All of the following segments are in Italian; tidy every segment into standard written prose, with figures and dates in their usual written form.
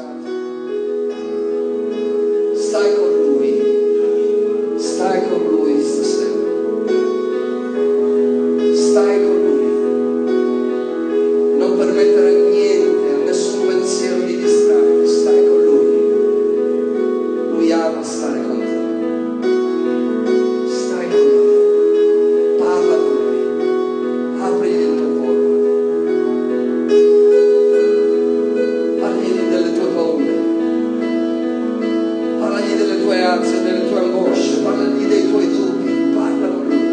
Santo. Stai con Lui stasera. Stai con Lui. Non permettere a niente, a nessun pensiero di distrarti. Stai con Lui. Lui ama stare con te. Stai con Lui. Parla con Lui. Aprigli il tuo cuore. Parligli delle tue paure. Parlagli delle tue ansie, delle tue angosce. Parlagli dei tuoi dubbi. Parla con Lui.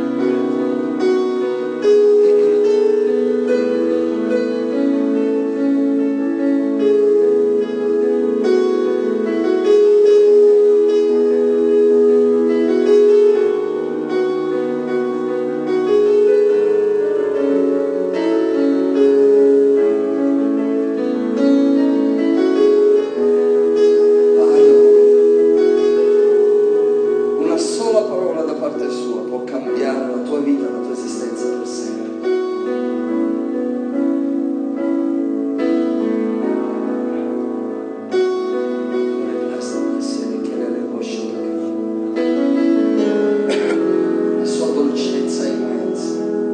Una sola parola da parte sua può cambiare la tua vita, la tua esistenza per sempre. La sua dolcezza è immensa.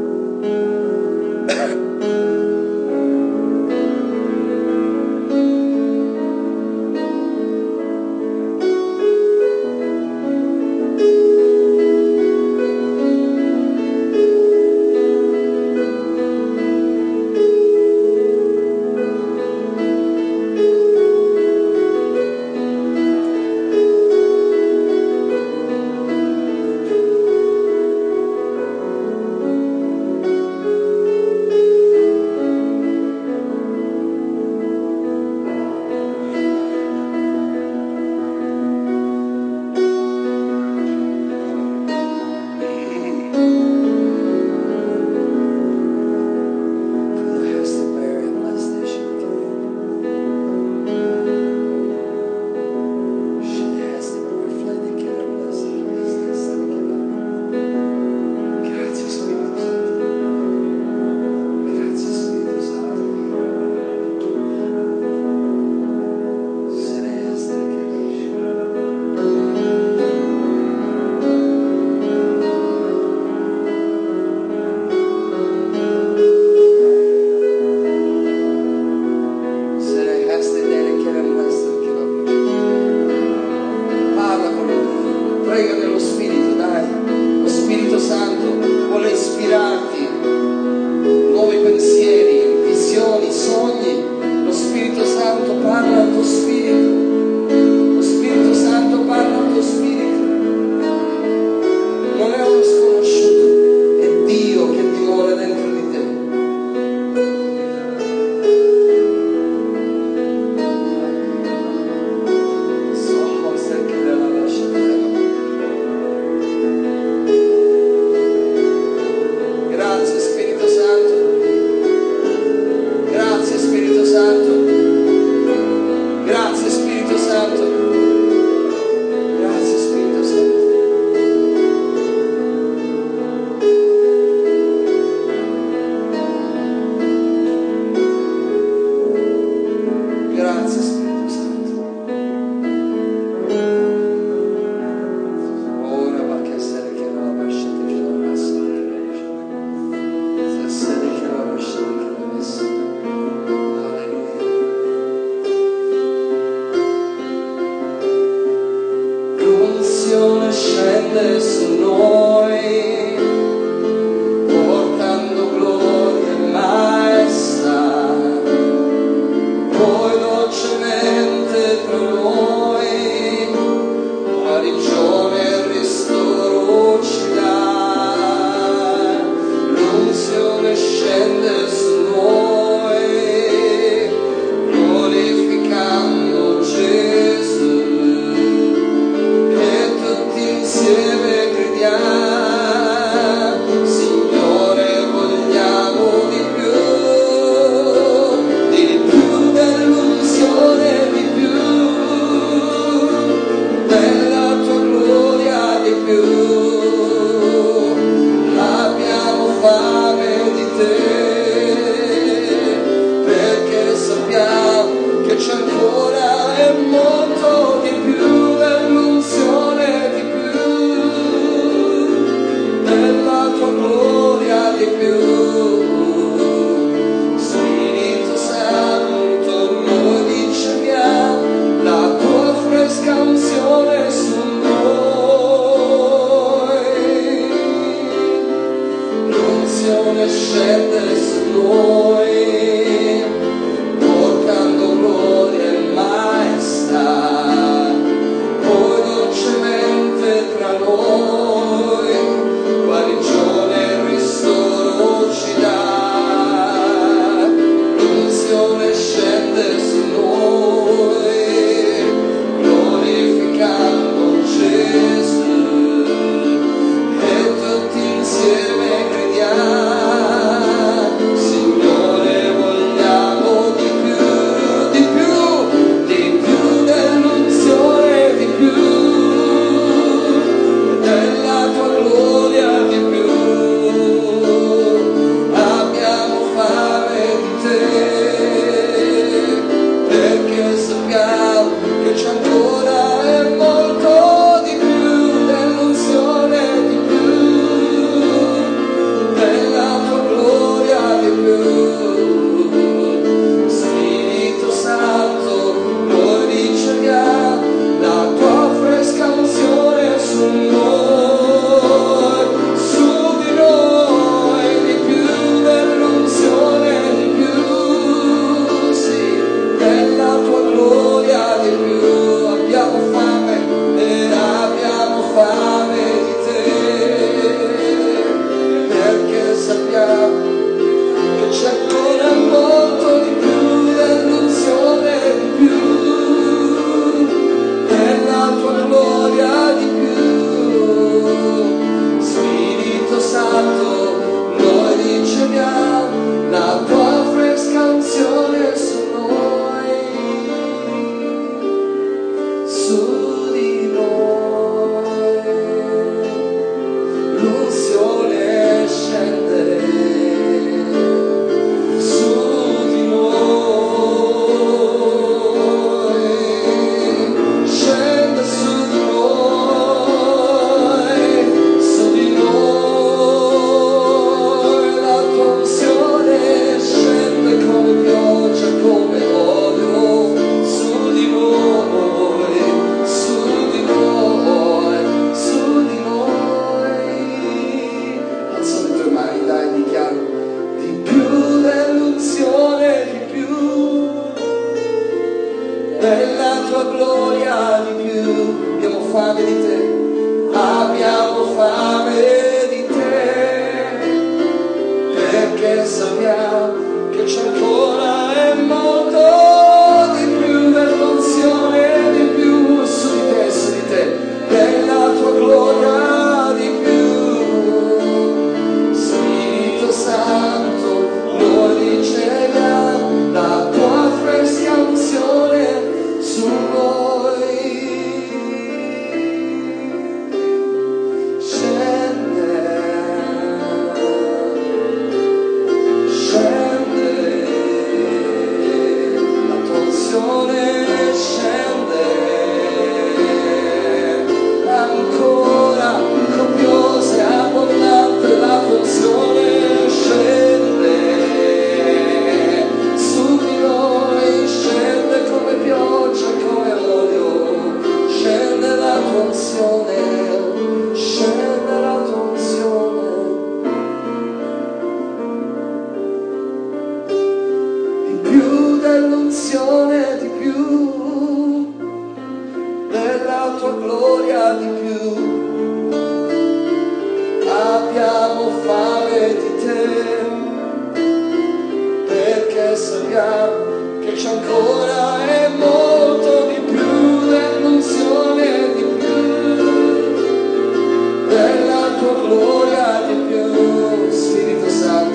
Grazie Spirito Santo. Grazie Spirito Santo. Parla con Lui, prega nello Spirito, dai. Lo Spirito Santo vuole ispirarti nuovi pensieri, visioni, sogni. Lo Spirito Santo parla al tuo spirito. Lo Spirito Santo parla al tuo spirito. Non è uno sconosciuto, è Dio che dimora dentro di te. Grazie Spirito Santo. Grazie Spirito Santo. Grazie Spirito Santo. Grazie Spirito Santo. Grazie Spirito Santo. Ora va che essere che non la lasciate che non la stasera che non la lasciate che non la messa. Alleluia. L'unzione scende su noi, portando gloria e maestà. Poi dolcemente tra noi, guarigione e ristoro ci dà. L'unzione scende su noi, glorificando Gesù. E tutti insieme gridiamo, Signore vogliamo di più dell'unzione, di più. scende su noi, glorificando Gesù, e tutti insieme crediamo, Signore, vogliamo di più dell'unzione, di più della tua gloria, di più. Abbiamo fame di te, perché sappiamo che c'è ancora e molto di più dell'unzione, di più della tua gloria, di più. Spirito Santo, noi riceviamo la tua fresca unzione su noi, su di noi, di più dell'unzione, di più, sì, della tua gloria, di più. Abbiamo fame di te, perché sappiamo che c'è ancora molto di più dell'unzione, di più della tua gloria, di più. Spirito Santo, noi riceviamo la tua fresca unzione su noi, su di noi. L'unzione scende su di noi, scende su di noi, su di noi. La tua unzione scende come pioggia, come olio, su di noi, su di noi, su di noi. Alza le tue mani, dai, dichiara di più dell'unzione, di più della tua gloria, di più. Abbiamo fame di te, abbiamo fame di te, perché sappiamo che c'è ancora e molto di più dell'unzione, di più su di te, della tua gloria, di più. Spirito Santo, noi riceviamo la tua fresca unzione su noi. Scende, scende, la tua unzione scende, ancora copiosa e abbondante la tua unzione scende su di noi, scende come pioggia, come olio, scende la tua unzione, scende la tua unzione, di più dell'unzione, di più della tua gloria, di più. Abbiamo fame di te, perché sappiamo che c'è ancora e molto di più dell'unzione, di più della tua gloria, di più. Spirito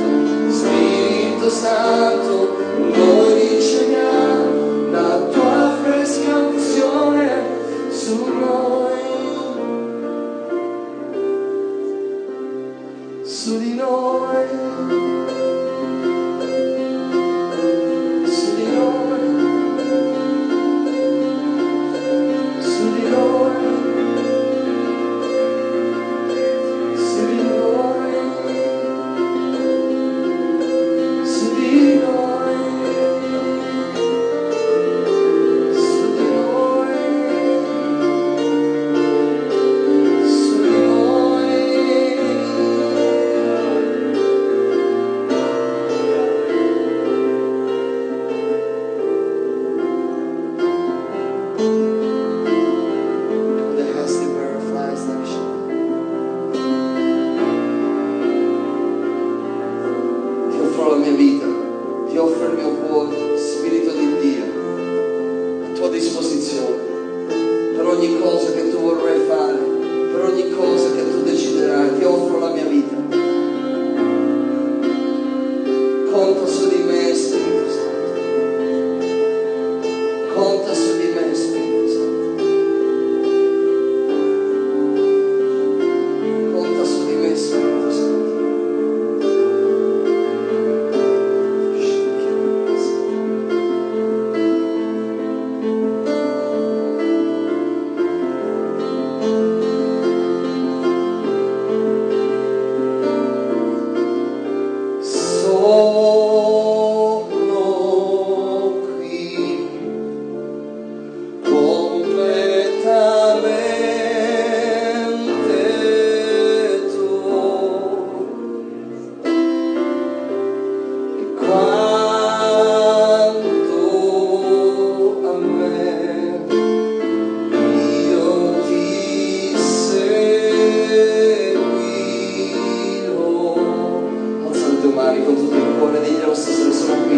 Santo, noi riceviamo la tua fresca unzione su noi, su di noi, su di noi. Conta su di me, Spirito Santo. Conta su di me, Spirito Santo. Con tutto il cuore diglielo stasera, sono qui,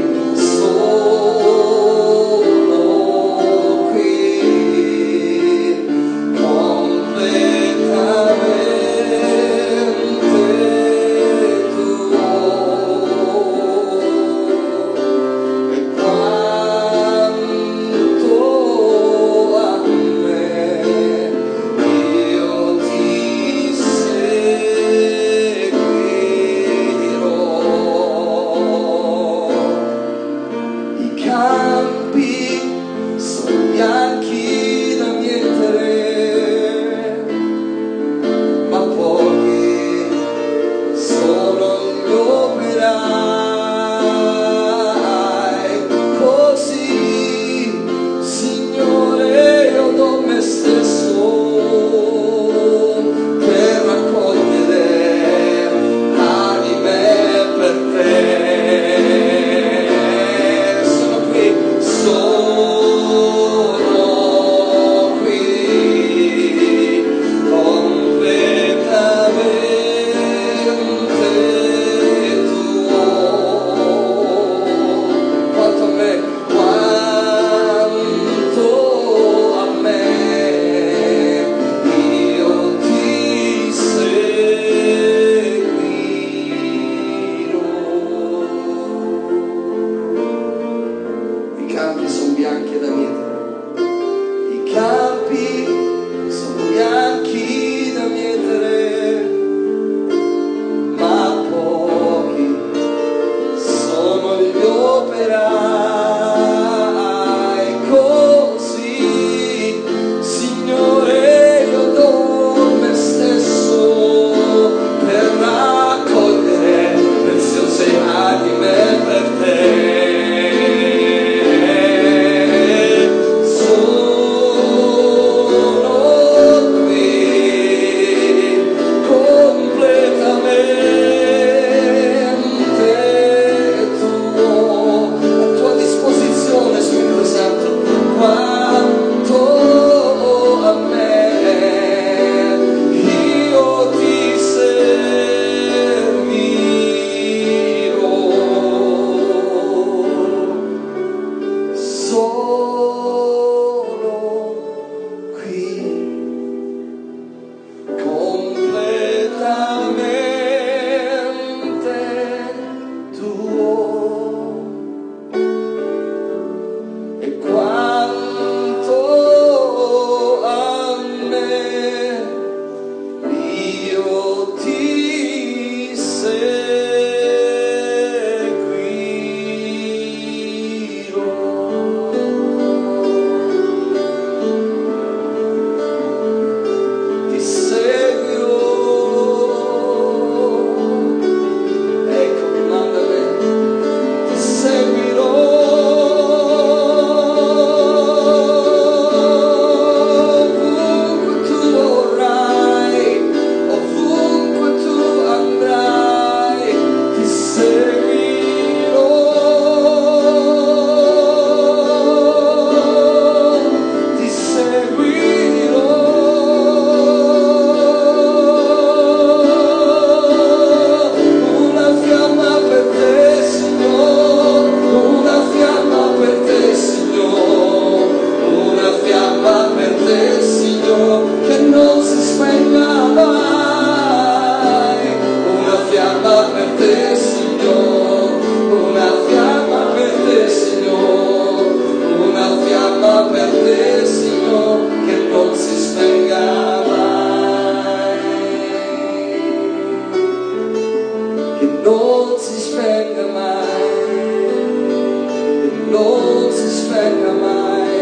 completamente tuo, e quanto a me io ti seguirò. I campi sono bianchi da mietere, ma pochi sono gli operai. Così, Signore, io do me stesso per raccogliere anime per te. Sono qui, completamente tuo. Quanto a me, io ti seguirò. I campi sono bianchi da mietere, i campi sono bianchi da mietere, ma pochi sono gli operai. Così, Signore, io do me stesso per raccogliere preziose anime per te. non si spenga mai.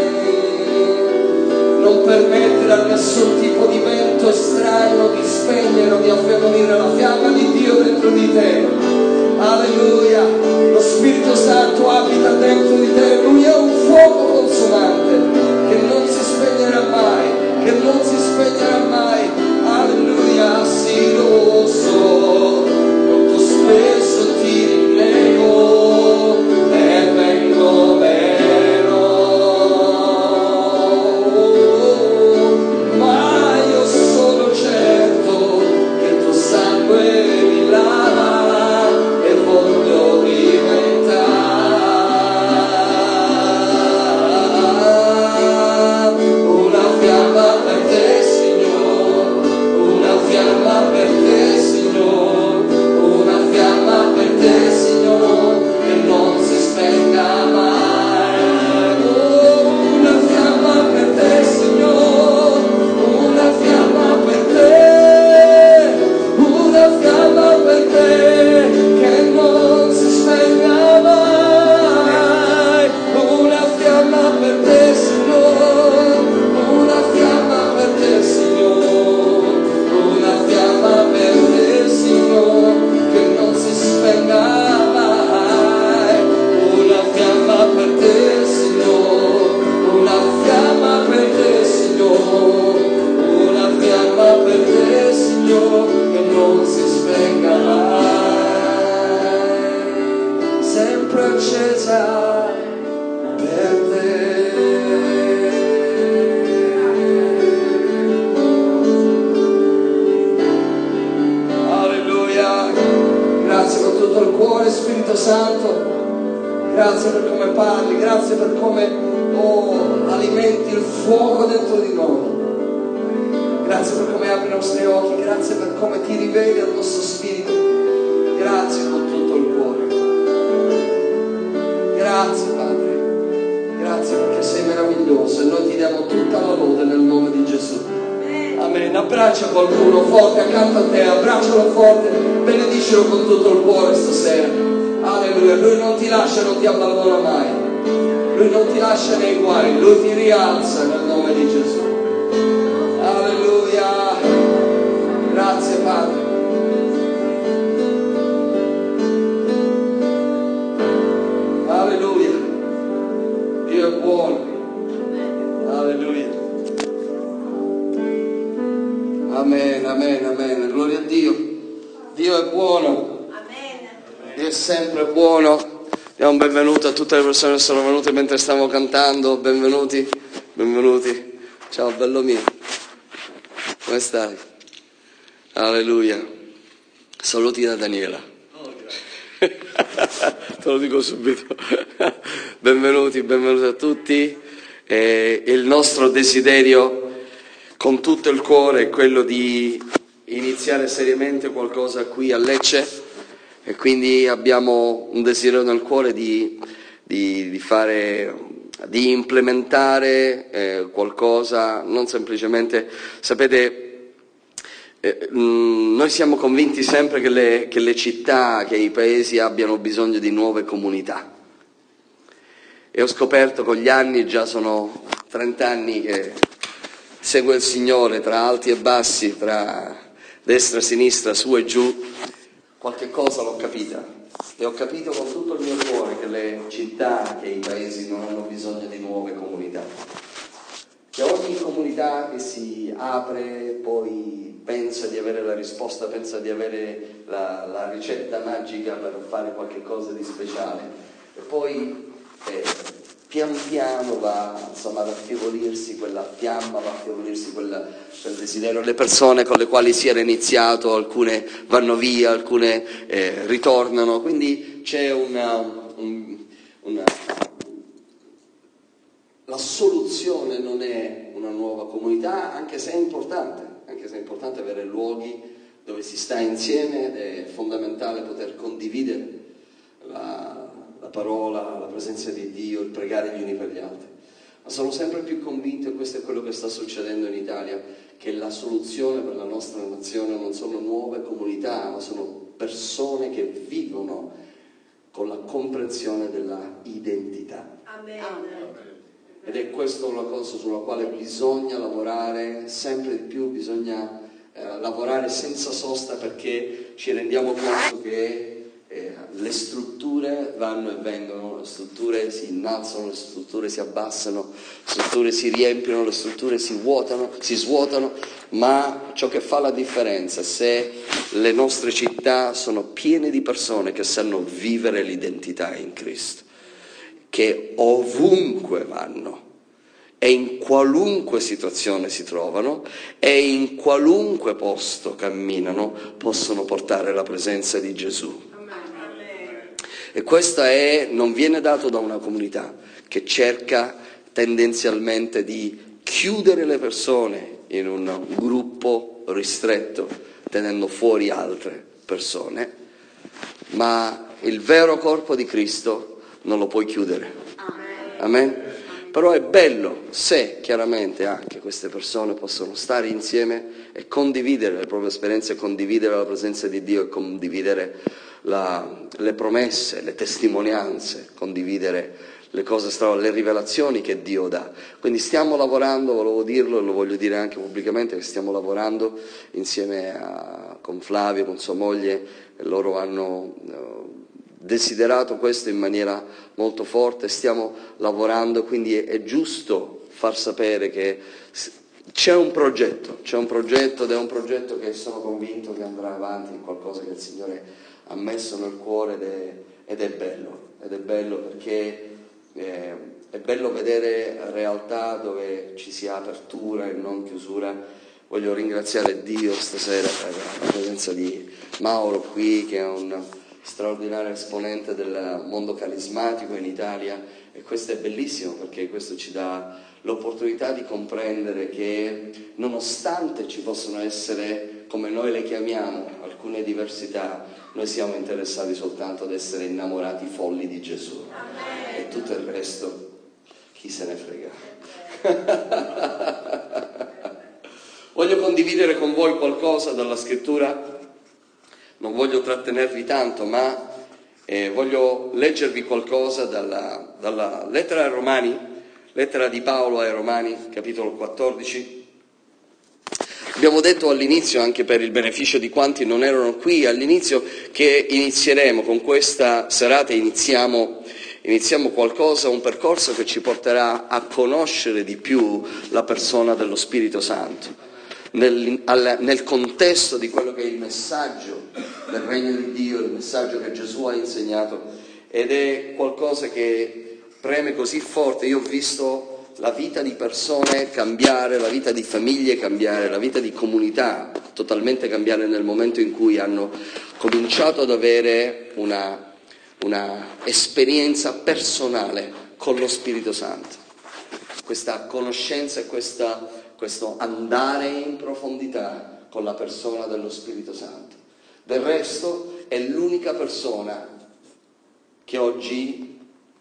Non permettere a nessun tipo di vento estraneo di spegnere o di affievolire la fiamma di Dio dentro di te. Alleluia. Lo Spirito Santo abita dentro di te. Lui è un fuoco consumante che non si spegnerà mai, che non si spegnerà mai. Alleluia. Sì, lo so, molto spesso ti rinego e vengo meno, ma io sono certo che il tuo sangue mi lava e voglio diventare una fiamma per te, Signore, una fiamma per te, Signore, una fiamma per te, Signore, che non si spenga mai. Oh, una fiamma per te, Signore, una fiamma per te, una fiamma per te, che non si spenga mai. Una fiamma per te, Signore, una fiamma per te, Signore, una fiamma per te, Signore, che non si spenga mai. Una fiamma per te, Signore, una fiamma per te, Signore, una fiamma per te, Signore, che non si spenga mai. Sempre accesa per te. Alleluia. Grazie con tutto il cuore, Spirito Santo. Grazie per come parli, grazie per come alimenti il fuoco dentro di noi. Grazie per come apri i nostri occhi, grazie per come ti riveli al nostro spirito. Grazie con tutto il cuore. Grazie Padre, grazie perché sei meraviglioso e noi ti diamo tutta la lode nel nome di Gesù. Amen. Abbraccia qualcuno forte accanto a te, abbraccialo forte, benedicelo con tutto il cuore stasera. Alleluia. Lui non ti lascia, non ti abbandona mai. Lui non ti lascia nei guai, Lui ti rialza nel nome di Gesù. Alleluia. Grazie Padre. Alleluia. Dio è buono. Alleluia. Amen, amen, amen. Gloria a Dio. Dio è buono. Dio è sempre buono. Diamo un benvenuto a tutte le persone che sono venute mentre stavamo cantando. Benvenuti, benvenuti. Ciao bello mio. Come stai? Alleluia. Saluti da Daniela. Te lo dico subito. Benvenuti, benvenuti a tutti. Il nostro desiderio con tutto il cuore è quello di iniziare seriamente qualcosa qui a Lecce e quindi abbiamo un desiderio nel cuore di implementare qualcosa, non semplicemente, sapete, noi siamo convinti sempre che le città, che i paesi abbiano bisogno di nuove comunità. E ho scoperto con gli anni, già sono 30 anni che seguo il Signore, tra alti e bassi, tra destra e sinistra, su e giù, qualche cosa l'ho capita. E ho capito con tutto il mio cuore che le città, che i paesi non hanno bisogno di nuove comunità. Che ogni comunità che si apre poi pensa di avere la risposta, pensa di avere la ricetta magica per fare qualche cosa di speciale. E poi pian piano va ad affievolirsi quella fiamma, va a affievolirsi quel desiderio. Le persone con le quali si era iniziato, alcune vanno via, alcune ritornano, quindi c'è la soluzione non è una nuova comunità, anche se è importante avere luoghi dove si sta insieme ed è fondamentale poter condividere la parola, la presenza di Dio, il pregare gli uni per gli altri. Ma sono sempre più convinto, e questo è quello che sta succedendo in Italia, che la soluzione per la nostra nazione non sono nuove comunità, ma sono persone che vivono con la comprensione della identità. Amen. Ed è questa una cosa sulla quale bisogna lavorare sempre di più, bisogna lavorare senza sosta, perché ci rendiamo conto che le strutture vanno e vengono, le strutture si innalzano, le strutture si abbassano, le strutture si riempiono, le strutture si svuotano, ma ciò che fa la differenza è se le nostre città sono piene di persone che sanno vivere l'identità in Cristo, che ovunque vanno e in qualunque situazione si trovano e in qualunque posto camminano possono portare la presenza di Gesù. E questo non viene dato da una comunità che cerca tendenzialmente di chiudere le persone in un gruppo ristretto, tenendo fuori altre persone, ma il vero corpo di Cristo non lo puoi chiudere. Amen? Però è bello se chiaramente anche queste persone possono stare insieme e condividere le proprie esperienze, condividere la presenza di Dio e condividere le promesse, le testimonianze, condividere le cose le rivelazioni che Dio dà. Quindi stiamo lavorando, volevo dirlo e lo voglio dire anche pubblicamente, che stiamo lavorando insieme con Flavio, con sua moglie, e loro hanno desiderato questo in maniera molto forte, stiamo lavorando, quindi è giusto far sapere che c'è un progetto ed è un progetto che sono convinto che andrà avanti, in qualcosa che il Signore ha messo nel cuore ed è bello perché è bello vedere realtà dove ci sia apertura e non chiusura. Voglio ringraziare Dio stasera per la presenza di Mauro qui, che è un straordinario esponente del mondo carismatico in Italia, e questo è bellissimo perché questo ci dà l'opportunità di comprendere che nonostante ci possono essere, come noi le chiamiamo, alcune diversità, noi siamo interessati soltanto ad essere innamorati folli di Gesù. Amen. E tutto il resto chi se ne frega. Voglio condividere con voi qualcosa dalla scrittura. Non voglio trattenervi tanto, ma voglio leggervi qualcosa dalla lettera ai Romani, lettera di Paolo ai Romani, capitolo 14. Abbiamo detto all'inizio, anche per il beneficio di quanti non erano qui all'inizio, che inizieremo con questa serata, iniziamo qualcosa, un percorso che ci porterà a conoscere di più la persona dello Spirito Santo. Nel contesto di quello che è il messaggio del Regno di Dio, il messaggio che Gesù ha insegnato, ed è qualcosa che preme così forte. Io ho visto la vita di persone cambiare, la vita di famiglie cambiare, la vita di comunità totalmente cambiare nel momento in cui hanno cominciato ad avere una esperienza personale con lo Spirito Santo, questa conoscenza e questo andare in profondità con la persona dello Spirito Santo. Del resto è l'unica persona che oggi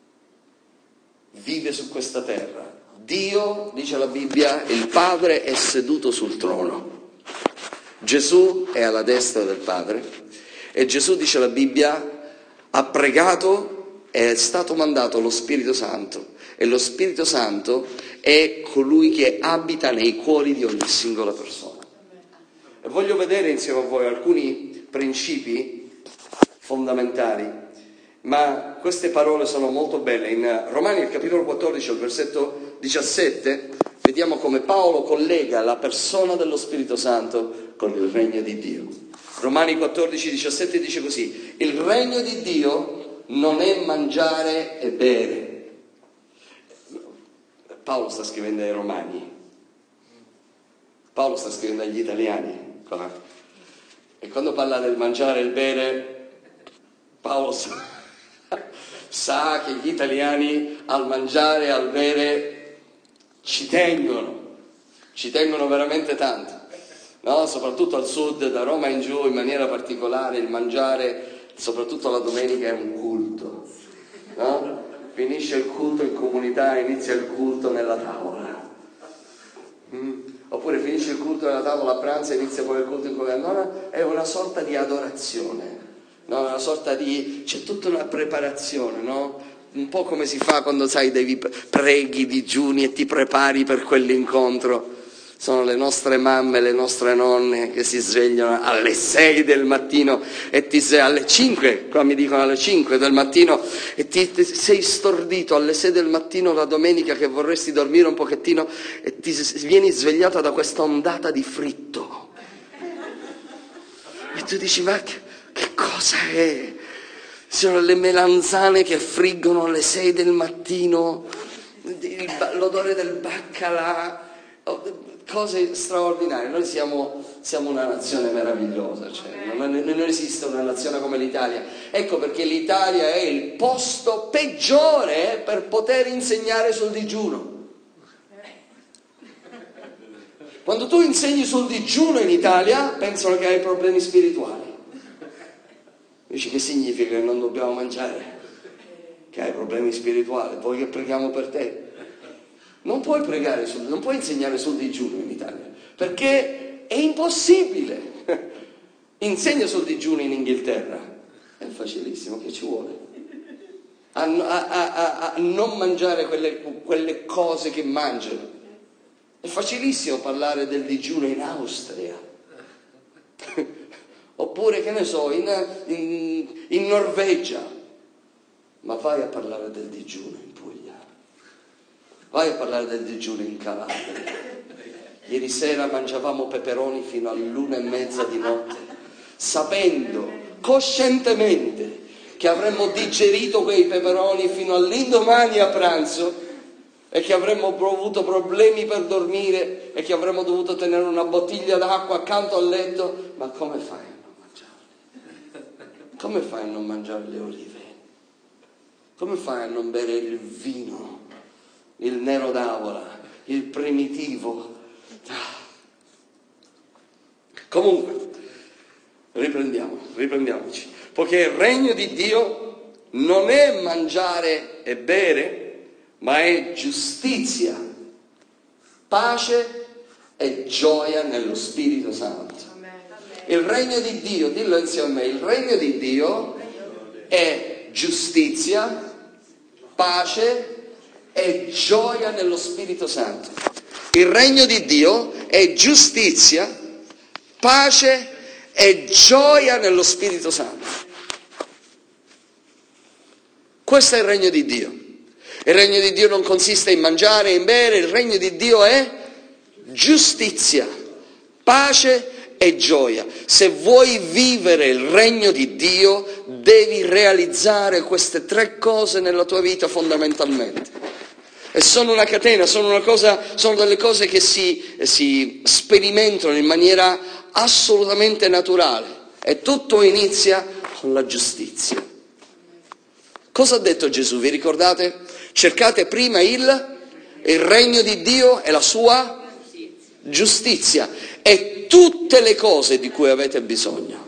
vive su questa terra. Dio, dice la Bibbia, il Padre è seduto sul trono. Gesù è alla destra del Padre e Gesù, dice la Bibbia, ha pregato e è stato mandato lo Spirito Santo, e lo Spirito Santo è colui che abita nei cuori di ogni singola persona. E voglio vedere insieme a voi alcuni principi fondamentali, ma queste parole sono molto belle. In Romani, il capitolo 14, al versetto 17, vediamo come Paolo collega la persona dello Spirito Santo con il regno di Dio. Romani 14, 17 dice così: il regno di Dio non è mangiare e bere. Paolo sta scrivendo ai Romani, Paolo sta scrivendo agli italiani. E quando parla del mangiare e il bere, Paolo sa che gli italiani al mangiare e al bere ci tengono veramente tanto, no? Soprattutto al sud, da Roma in giù in maniera particolare, il mangiare, soprattutto la domenica, è un culto, no? Finisce il culto in comunità, inizia il culto nella tavola. Oppure finisce il culto nella tavola a pranzo e inizia poi il culto in comunità. No, è una sorta di adorazione. no? Una sorta di... c'è tutta una preparazione, no? Un po' come si fa quando, sai, preghi, digiuni e ti prepari per quell'incontro. Sono le nostre mamme, le nostre nonne che si svegliano alle 6 del mattino e alle 5, qua mi dicono alle 5 del mattino, e ti sei stordito alle 6 del mattino la domenica che vorresti dormire un pochettino e ti vieni svegliata da questa ondata di fritto. E tu dici, ma che cosa è? Sono le melanzane che friggono alle 6 del mattino, l'odore del baccalà, cose straordinarie. Noi siamo una nazione meravigliosa, cioè, non esiste una nazione come l'Italia. Ecco perché l'Italia è il posto peggiore per poter insegnare sul digiuno. Quando tu insegni sul digiuno in Italia, pensano che hai problemi spirituali. Dici, che significa che non dobbiamo mangiare? Che hai problemi spirituali, vuoi che preghiamo per te? Non puoi non puoi insegnare sul digiuno in Italia, perché è impossibile. Insegna sul digiuno in Inghilterra, è facilissimo, che ci vuole? A non mangiare quelle cose che mangiano. È facilissimo parlare del digiuno in Austria. Oppure, che ne so, in Norvegia. Ma vai a parlare del digiuno in Puglia. Vai a parlare del digiuno in Calabria. Ieri sera mangiavamo peperoni fino all'1:30 di notte, sapendo coscientemente che avremmo digerito quei peperoni fino all'indomani a pranzo e che avremmo avuto problemi per dormire e che avremmo dovuto tenere una bottiglia d'acqua accanto al letto. Ma come fai a non mangiarle? Come fai a non mangiare le olive? Come fai a non bere il vino? Il nero d'avola, il primitivo. Comunque, riprendiamoci. Poiché il regno di Dio non è mangiare e bere, ma è giustizia, pace e gioia nello Spirito Santo. Il regno di Dio, dillo insieme a me, il regno di Dio è giustizia, pace e gioia nello Spirito Santo. Il regno di Dio è giustizia, pace e gioia nello Spirito Santo. Questo è il regno di Dio. Il regno di Dio non consiste in mangiare e in bere, il regno di Dio è giustizia, pace e gioia. Se vuoi vivere il regno di Dio, devi realizzare queste 3 cose nella tua vita fondamentalmente. E sono una catena, sono delle cose che si sperimentano in maniera assolutamente naturale. E tutto inizia con la giustizia. Cosa ha detto Gesù? Vi ricordate? Cercate prima il regno di Dio e la sua giustizia. E tutte le cose di cui avete bisogno,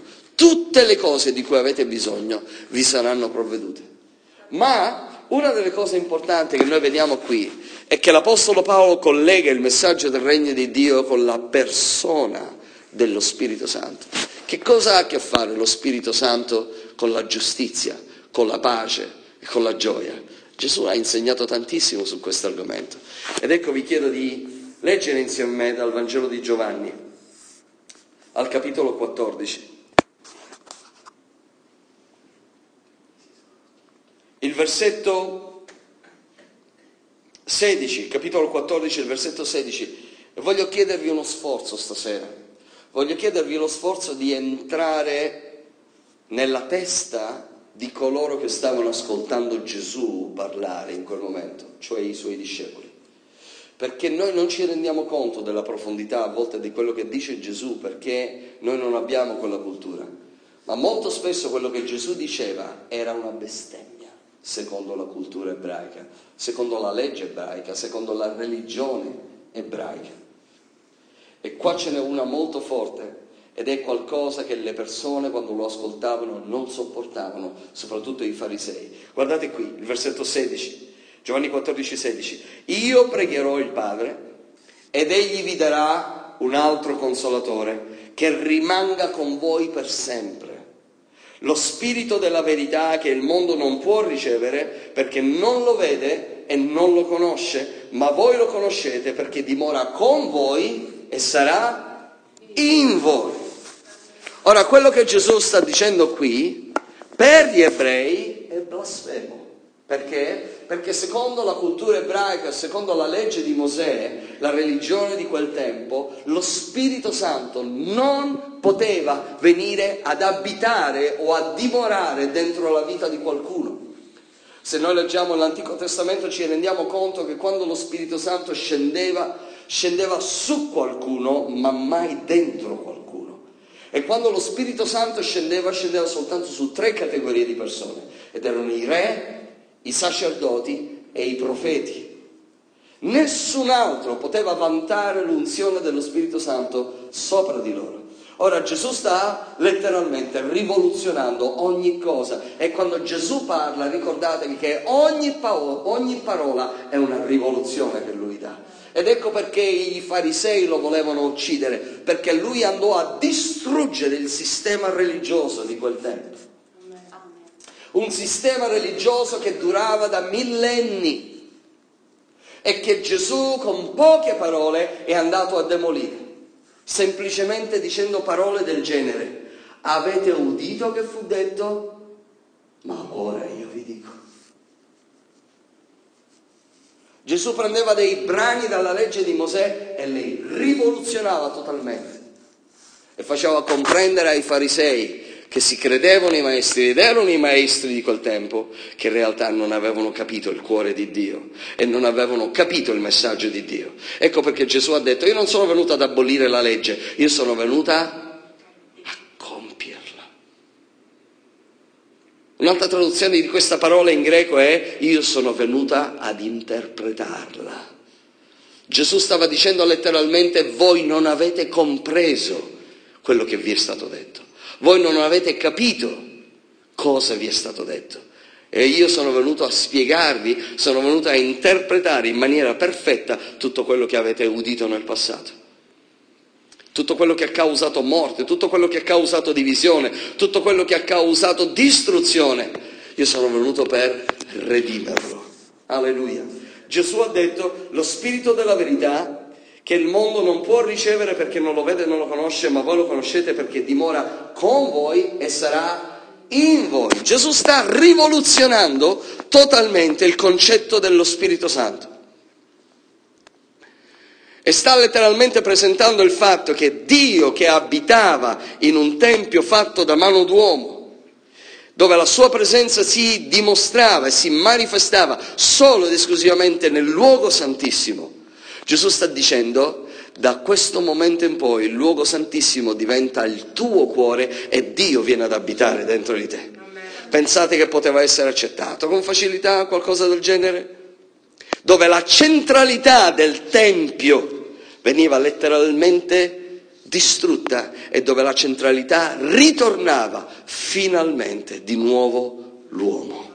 vi saranno provvedute. Ma una delle cose importanti che noi vediamo qui è che l'Apostolo Paolo collega il messaggio del regno di Dio con la persona dello Spirito Santo. Che cosa ha a che fare lo Spirito Santo con la giustizia, con la pace e con la gioia? Gesù ha insegnato tantissimo su questo argomento. Ed ecco, vi chiedo di leggere insieme a me dal Vangelo di Giovanni, al capitolo 14. Il versetto 16, capitolo 14, il versetto 16. E voglio chiedervi uno sforzo stasera. Voglio chiedervi lo sforzo di entrare nella testa di coloro che stavano ascoltando Gesù parlare in quel momento, cioè i suoi discepoli. Perché noi non ci rendiamo conto della profondità a volte di quello che dice Gesù, perché noi non abbiamo quella cultura. Ma molto spesso quello che Gesù diceva era una bestemmia, secondo la cultura ebraica, secondo la legge ebraica, secondo la religione ebraica. E qua ce n'è una molto forte, ed è qualcosa che le persone quando lo ascoltavano non sopportavano, soprattutto i farisei. Guardate qui, il versetto 16, Giovanni 14, 16. Io pregherò il Padre ed egli vi darà un altro consolatore che rimanga con voi per sempre. lo spirito della verità che il mondo non può ricevere perché non lo vede e non lo conosce, ma voi lo conoscete perché dimora con voi e sarà in voi. Ora, quello che Gesù sta dicendo qui, per gli ebrei è blasfemo. Perché? Perché secondo la cultura ebraica, secondo la legge di Mosè, la religione di quel tempo, lo Spirito Santo non poteva venire ad abitare o a dimorare dentro la vita di qualcuno. Se noi leggiamo l'Antico Testamento ci rendiamo conto che quando lo Spirito Santo scendeva su qualcuno, ma mai dentro qualcuno. E quando lo Spirito Santo scendeva soltanto su 3 categorie di persone, ed erano i re, i sacerdoti e i profeti. Nessun altro poteva vantare l'unzione dello Spirito Santo sopra di loro. Ora Gesù sta letteralmente rivoluzionando ogni cosa, e quando Gesù parla ricordatevi che ogni parola è una rivoluzione che lui dà. Ed ecco perché i farisei lo volevano uccidere, perché lui andò a distruggere il sistema religioso di quel tempo. Un sistema religioso che durava da millenni e che Gesù con poche parole è andato a demolire, semplicemente dicendo parole del genere: avete udito che fu detto, ma ora io vi dico. Gesù prendeva dei brani dalla legge di Mosè e li rivoluzionava totalmente e faceva comprendere ai farisei, che si credevano i maestri ed erano i maestri di quel tempo, che in realtà non avevano capito il cuore di Dio e non avevano capito il messaggio di Dio. Ecco perché Gesù ha detto: io non sono venuto ad abolire la legge, io sono venuta a compierla. Un'altra traduzione di questa parola in greco è: io sono venuta ad interpretarla. Gesù stava dicendo letteralmente: voi non avete compreso quello che vi è stato detto. Voi non avete capito cosa vi è stato detto. E io sono venuto a spiegarvi, sono venuto a interpretare in maniera perfetta tutto quello che avete udito nel passato. Tutto quello che ha causato morte, tutto quello che ha causato divisione, tutto quello che ha causato distruzione. Io sono venuto per redimerlo. Alleluia. Gesù ha detto: lo spirito della verità, che il mondo non può ricevere perché non lo vede e non lo conosce, ma voi lo conoscete perché dimora con voi e sarà in voi. Gesù sta rivoluzionando totalmente il concetto dello Spirito Santo. E sta letteralmente presentando il fatto che Dio, che abitava in un tempio fatto da mano d'uomo, dove la sua presenza si dimostrava e si manifestava solo ed esclusivamente nel luogo santissimo, Gesù sta dicendo: da questo momento in poi il luogo santissimo diventa il tuo cuore e Dio viene ad abitare dentro di te. Pensate che poteva essere accettato con facilità qualcosa del genere? Dove la centralità del tempio veniva letteralmente distrutta e dove la centralità ritornava finalmente di nuovo l'uomo.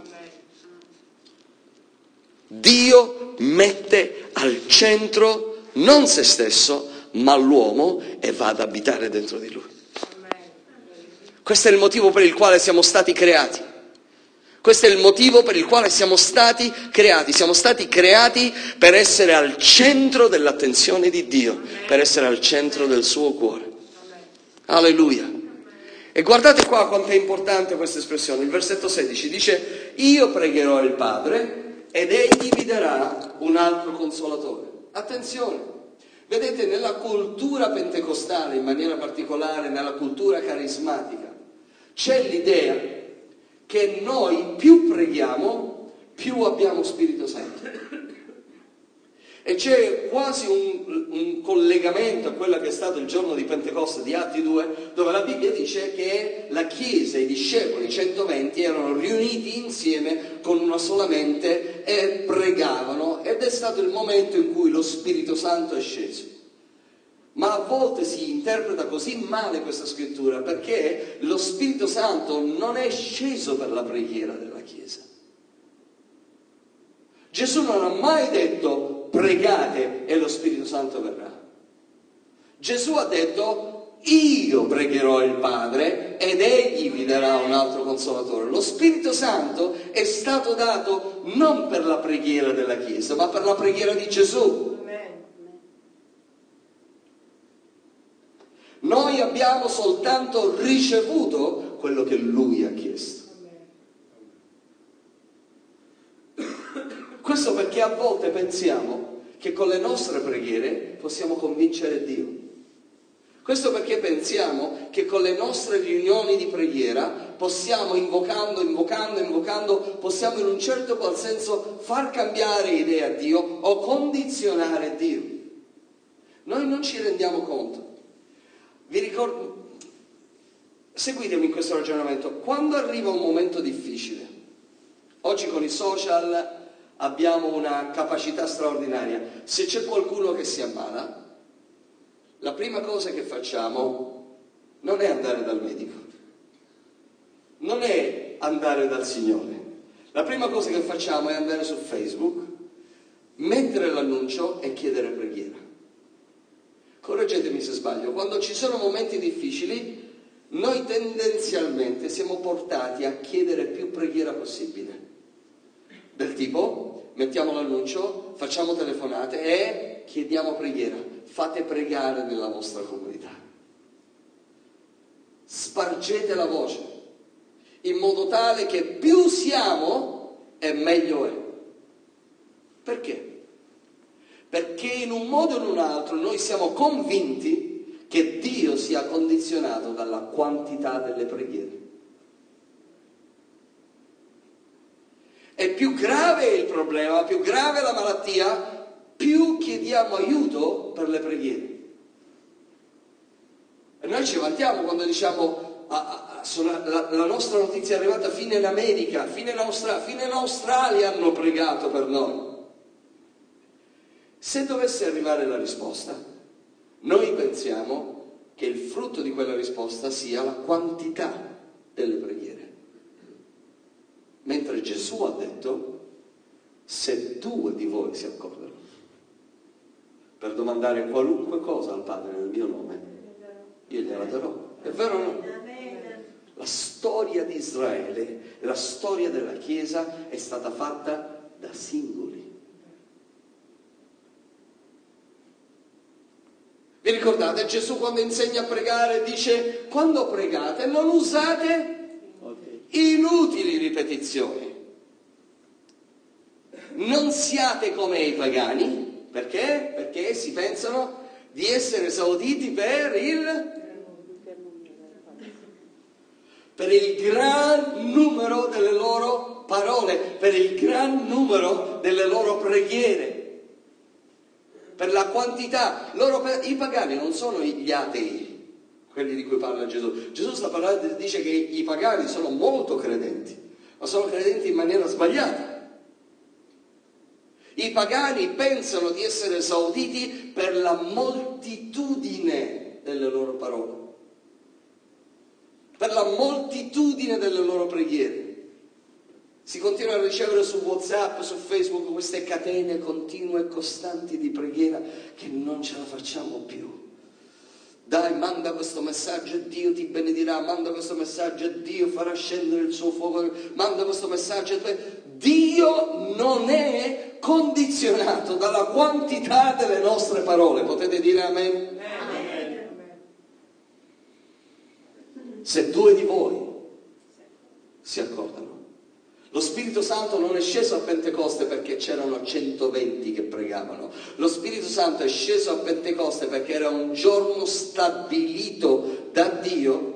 Dio mette al centro non se stesso, ma l'uomo, e va ad abitare dentro di lui. Questo è il motivo per il quale siamo stati creati. Questo è il motivo per il quale siamo stati creati. Siamo stati creati per essere al centro dell'attenzione di Dio, per essere al centro del suo cuore. Alleluia. E guardate qua quanto è importante questa espressione. Il versetto 16 dice: io pregherò il Padre ed egli vi darà un altro consolatore. Attenzione, vedete, nella cultura pentecostale, in maniera particolare nella cultura carismatica, c'è l'idea che noi più preghiamo, più abbiamo Spirito Santo. E c'è quasi un collegamento a quello che è stato il giorno di Pentecoste di Atti 2, dove la Bibbia dice che la Chiesa, i discepoli, 120, erano riuniti insieme con una sola mente e pregavano, ed è stato il momento in cui lo Spirito Santo è sceso. Ma a volte si interpreta così male questa scrittura, perché lo Spirito Santo non è sceso per la preghiera della Chiesa. Gesù non ha mai detto: pregate e lo Spirito Santo verrà. Gesù ha detto: io pregherò il Padre ed egli vi darà un altro consolatore. Lo Spirito Santo è stato dato non per la preghiera della Chiesa, ma per la preghiera di Gesù. Noi abbiamo soltanto ricevuto quello che Lui ha chiesto. Questo perché a volte pensiamo che con le nostre preghiere possiamo convincere Dio. Questo perché pensiamo che con le nostre riunioni di preghiera possiamo, invocando, possiamo in un certo qual senso far cambiare idea a Dio o condizionare Dio. Noi non ci rendiamo conto. Vi ricordo, seguitemi in questo ragionamento, quando arriva un momento difficile, oggi con i social abbiamo una capacità straordinaria, se c'è qualcuno che si ammala, la prima cosa che facciamo non è andare dal medico, non è andare dal Signore, la prima cosa che facciamo è andare su Facebook, mettere l'annuncio e chiedere preghiera. Correggetemi se sbaglio, quando ci sono momenti difficili, noi tendenzialmente siamo portati a chiedere più preghiera possibile. Del tipo, mettiamo l'annuncio, facciamo telefonate e chiediamo preghiera. Fate pregare nella vostra comunità. Spargete la voce, in modo tale che più siamo e meglio è. Perché? Perché in un modo o in un altro noi siamo convinti che Dio sia condizionato dalla quantità delle preghiere. E più grave è il problema, più grave è la malattia, più chiediamo aiuto per le preghiere. E noi ci vantiamo quando diciamo la nostra notizia è arrivata fino in America, fino in Australia hanno pregato per noi. Se dovesse arrivare la risposta, noi pensiamo che il frutto di quella risposta sia la quantità delle preghiere. Mentre Gesù ha detto, se 2 di voi si accordano per domandare qualunque cosa al Padre nel mio nome, io gliela darò. È vero o no? La storia di Israele, la storia della Chiesa è stata fatta da singoli. Vi ricordate Gesù quando insegna a pregare dice, quando pregate non usate inutili ripetizioni. Non siate come i pagani, perché? Perché essi pensano di essere esauditi per il gran numero delle loro parole, per il gran numero delle loro preghiere, per la quantità. I pagani non sono gli atei, quelli di cui parla Gesù. Gesù sta parlando, dice che i pagani sono molto credenti, ma sono credenti in maniera sbagliata. I pagani pensano di essere esauditi per la moltitudine delle loro parole, per la moltitudine delle loro preghiere. Si continua a ricevere su WhatsApp, su Facebook, queste catene continue e costanti di preghiera che non ce la facciamo più. Dai, manda questo messaggio e Dio ti benedirà, manda questo messaggio e Dio farà scendere il suo fuoco, manda questo messaggio e Dio non è condizionato dalla quantità delle nostre parole. Potete dire amen? Amen. Se 2 di voi si accordano. Lo Spirito Santo non è sceso a Pentecoste perché c'erano 120 che pregavano. Lo Spirito Santo è sceso a Pentecoste perché era un giorno stabilito da Dio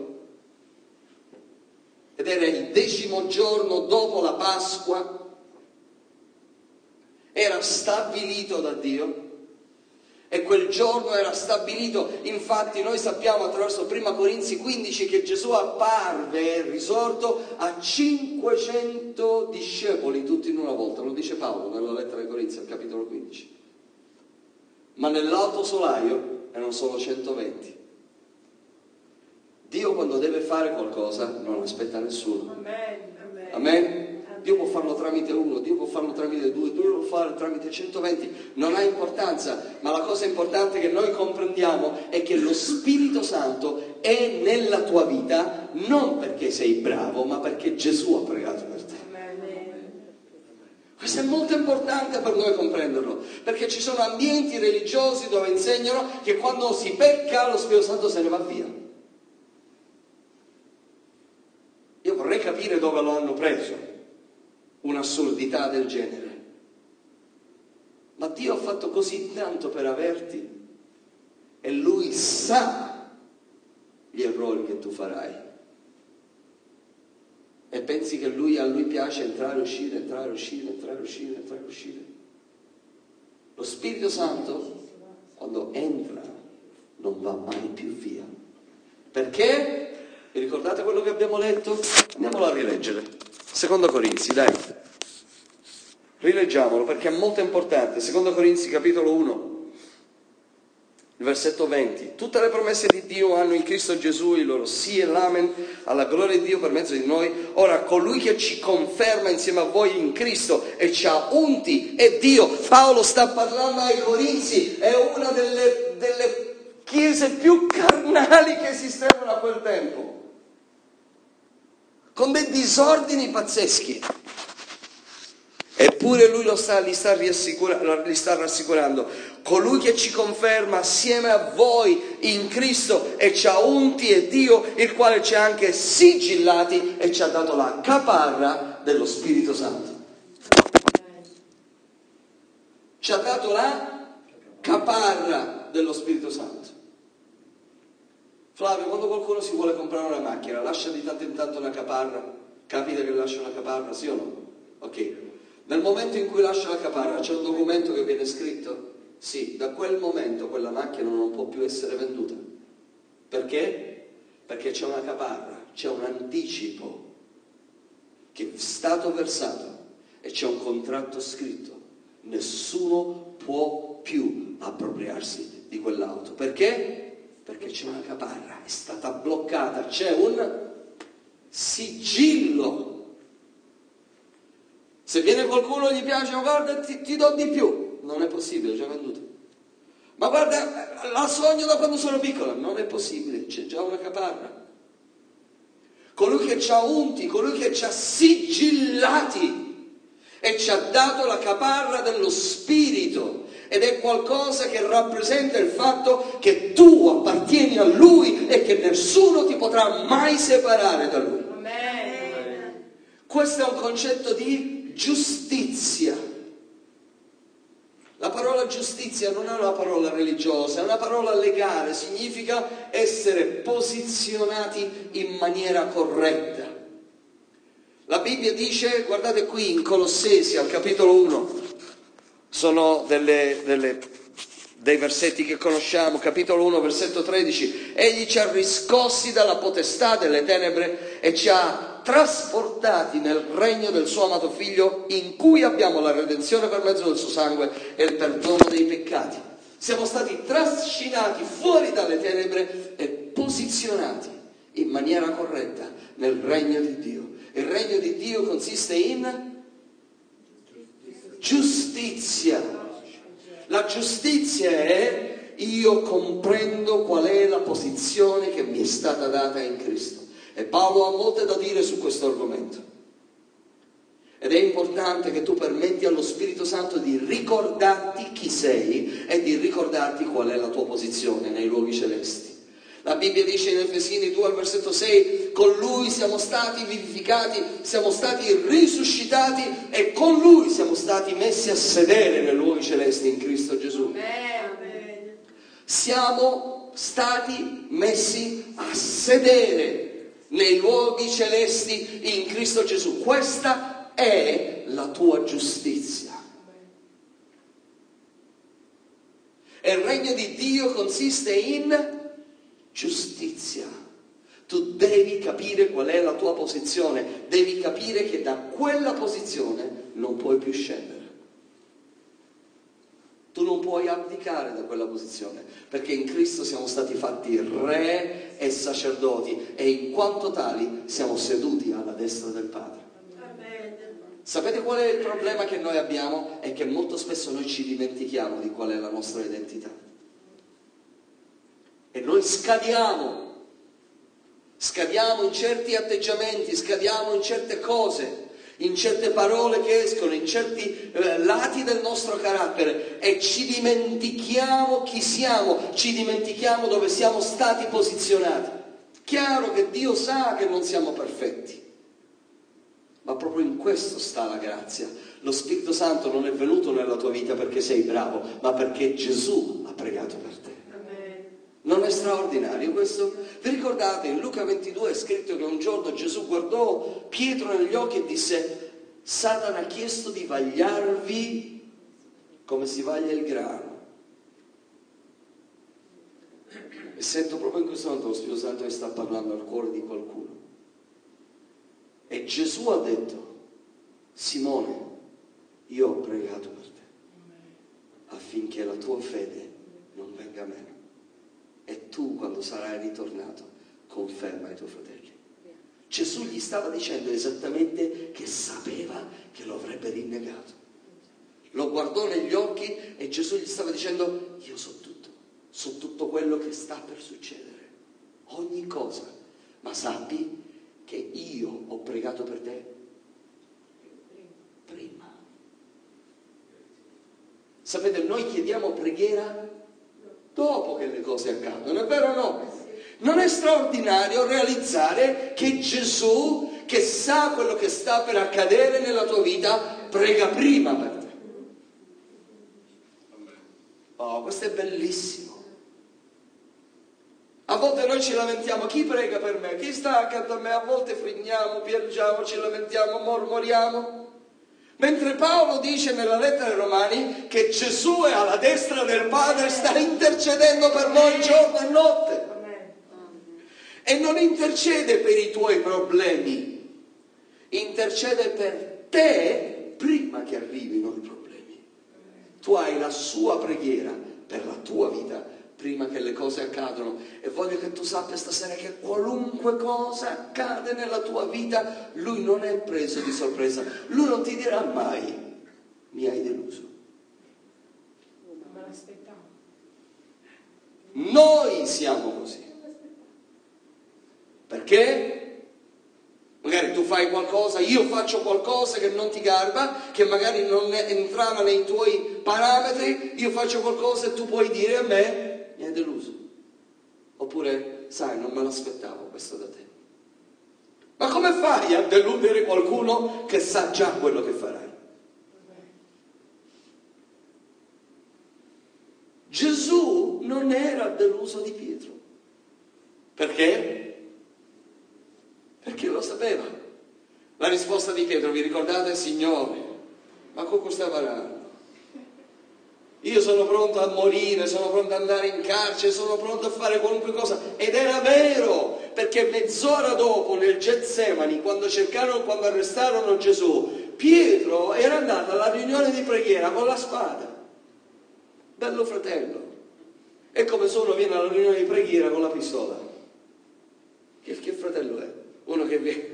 ed era il 10° giorno dopo la Pasqua. Era stabilito da Dio e quel giorno era stabilito. Infatti noi sappiamo attraverso 1 Corinzi 15 che Gesù apparve risorto a 500 discepoli tutti in una volta, lo dice Paolo nella lettera ai Corinzi al capitolo 15. Ma nell'alto solaio erano solo 120. Dio quando deve fare qualcosa non aspetta nessuno. Amen? Dio può farlo tramite uno, Dio può farlo tramite due, Dio può farlo tramite 120, non ha importanza, ma la cosa importante che noi comprendiamo è che lo Spirito Santo è nella tua vita non perché sei bravo, ma perché Gesù ha pregato per te. Questo è molto importante per noi comprenderlo, perché ci sono ambienti religiosi dove insegnano che quando si pecca lo Spirito Santo se ne va via. Io vorrei capire dove lo hanno preso, un'assurdità del genere. Ma Dio ha fatto così tanto per averti e Lui sa gli errori che tu farai. E pensi che a Lui piace entrare e uscire, entrare e uscire, entrare e uscire, entrare e uscire. Lo Spirito Santo, quando entra, non va mai più via. Perché? Vi ricordate quello che abbiamo letto? Andiamolo a rileggere. Secondo Corinzi, dai. Rileggiamolo perché è molto importante. Secondo Corinzi, capitolo 1. Il versetto 20. Tutte le promesse di Dio hanno in Cristo Gesù il loro sì e l'amen alla gloria di Dio per mezzo di noi. Ora, colui che ci conferma insieme a voi in Cristo e ci ha unti è Dio. Paolo sta parlando ai Corinzi, è una delle chiese più carnali che esistevano a quel tempo, con dei disordini pazzeschi. Eppure lui li sta rassicurando. Colui che ci conferma assieme a voi in Cristo e ci ha unti è Dio, il quale ci ha anche sigillati e ci ha dato la caparra dello Spirito Santo. Ci ha dato la caparra dello Spirito Santo. Flavio, quando qualcuno si vuole comprare una macchina, lascia di tanto in tanto una caparra? Capita che lascia una caparra, sì o no? Ok. Nel momento in cui lascia la caparra c'è un documento che viene scritto? Sì, da quel momento quella macchina non può più essere venduta. Perché? Perché c'è una caparra, c'è un anticipo che è stato versato e c'è un contratto scritto. Nessuno può più appropriarsi di quell'auto. Perché? Perché c'è una caparra, è stata bloccata, c'è un sigillo. Se viene qualcuno e gli piace, guarda, ti do di più. Non è possibile, è già venduto. Ma guarda, la sogno da quando sono piccola. Non è possibile, c'è già una caparra. Colui che ci ha unti, colui che ci ha sigillati e ci ha dato la caparra dello Spirito. Ed è qualcosa che rappresenta il fatto che tu appartieni a Lui e che nessuno ti potrà mai separare da Lui. Amen. Questo è un concetto di giustizia. La parola giustizia non è una parola religiosa, è una parola legale, significa essere posizionati in maniera corretta. La Bibbia dice, guardate qui in Colossesi al capitolo 1, sono dei versetti che conosciamo, capitolo 1, versetto 13, egli ci ha riscossi dalla potestà delle tenebre e ci ha trasportati nel regno del suo amato Figlio, in cui abbiamo la redenzione per mezzo del suo sangue e il perdono dei peccati. Siamo stati trascinati fuori dalle tenebre e posizionati in maniera corretta nel regno di Dio. Il regno di Dio consiste in giustizia. La giustizia è: io comprendo qual è la posizione che mi è stata data in Cristo. E Paolo ha molto da dire su questo argomento. Ed è importante che tu permetti allo Spirito Santo di ricordarti chi sei e di ricordarti qual è la tua posizione nei luoghi celesti. La Bibbia dice in Efesini 2 al versetto 6: con Lui siamo stati vivificati, siamo stati risuscitati e con Lui siamo stati messi a sedere nei luoghi celesti in Cristo Gesù. Amen. Siamo stati messi a sedere nei luoghi celesti in Cristo Gesù. Questa è la tua giustizia. E il regno di Dio consiste in giustizia. Tu devi capire qual è la tua posizione, devi capire che da quella posizione non puoi più scendere. Tu non puoi abdicare da quella posizione, perché in Cristo siamo stati fatti re e sacerdoti e in quanto tali siamo seduti alla destra del Padre. Amen. Sapete qual è il problema che noi abbiamo? È che molto spesso noi ci dimentichiamo di qual è la nostra identità. E noi scadiamo in certi atteggiamenti, scadiamo in certe cose, in certe parole che escono, in certi lati del nostro carattere e ci dimentichiamo chi siamo, ci dimentichiamo dove siamo stati posizionati. Chiaro che Dio sa che non siamo perfetti, ma proprio in questo sta la grazia. Lo Spirito Santo non è venuto nella tua vita perché sei bravo, ma perché Gesù ha pregato per te. Non è straordinario questo? Vi ricordate, in Luca 22 è scritto che un giorno Gesù guardò Pietro negli occhi e disse: Satana ha chiesto di vagliarvi come si vaglia il grano. E sento proprio in questo momento lo Spirito Santo che sta parlando al cuore di qualcuno. E Gesù ha detto: Simone, io ho pregato per te affinché la tua fede non venga meno. E tu, quando sarai ritornato, conferma ai tuoi fratelli. Gesù gli stava dicendo esattamente che sapeva che lo avrebbe rinnegato. Lo guardò negli occhi e Gesù gli stava dicendo: io so tutto quello che sta per succedere, ogni cosa, ma sappi che io ho pregato per te prima. Sapete, noi chiediamo preghiera dopo che le cose accadono, è vero o no? Non è straordinario realizzare che Gesù, che sa quello che sta per accadere nella tua vita, prega prima per te? Oh, questo è bellissimo. A volte noi ci lamentiamo: chi prega per me? Chi sta accanto a me? A volte frigniamo, piangiamo, ci lamentiamo, mormoriamo. Mentre Paolo dice nella lettera ai Romani che Gesù è alla destra del Padre, sta intercedendo per noi giorno e notte. E non intercede per i tuoi problemi, intercede per te prima che arrivino i problemi. Tu hai la sua preghiera per la tua vita prima che le cose accadano. E voglio che tu sappia stasera che qualunque cosa accade nella tua vita, Lui non è preso di sorpresa. Lui non ti dirà mai: mi hai deluso. Non me l'aspettavo. Noi siamo così. Perché? Magari tu fai qualcosa, io faccio qualcosa che non ti garba, che magari non entrava nei tuoi parametri, io faccio qualcosa e tu puoi dire a me: mi hai deluso. Oppure: sai, non me l'aspettavo questo da te. Ma come fai a deludere qualcuno che sa già quello che farai? Gesù non era deluso di Pietro. Perché? Perché lo sapeva. La risposta di Pietro, vi ricordate? Signore, ma con cosa stai parlando? Io sono pronto a morire, sono pronto ad andare in carcere, sono pronto a fare qualunque cosa. Ed era vero, perché mezz'ora dopo nel Getsemani, quando arrestarono Gesù, Pietro era andato alla riunione di preghiera con la spada. Bello fratello. È come se uno viene alla riunione di preghiera con la pistola. Che fratello è? Uno che viene.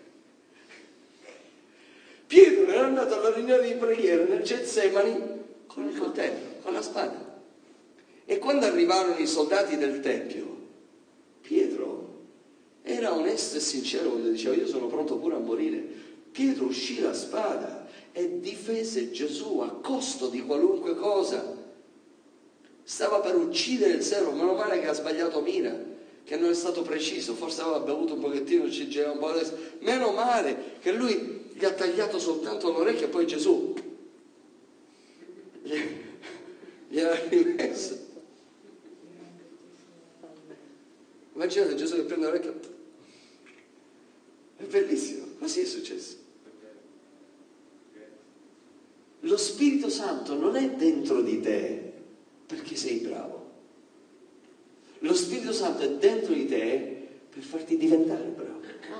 Pietro era andato alla riunione di preghiera nel Getsemani con il coltello, con la spada. E quando arrivarono i soldati del Tempio, Pietro era onesto e sincero quando diceva: io sono pronto pure a morire. Pietro uscì la spada e difese Gesù a costo di qualunque cosa. Stava per uccidere il servo, meno male che ha sbagliato mira, che non è stato preciso, forse aveva bevuto un pochettino, ci girava un po' adesso. Meno male che lui gli ha tagliato soltanto l'orecchio e poi Gesù gliel'ha rimesso. Immaginate Gesù che prende l'orecchio. È bellissimo, così è successo. Lo Spirito Santo non è dentro di te perché sei bravo. Lo Spirito Santo è dentro di te per farti diventare bravo.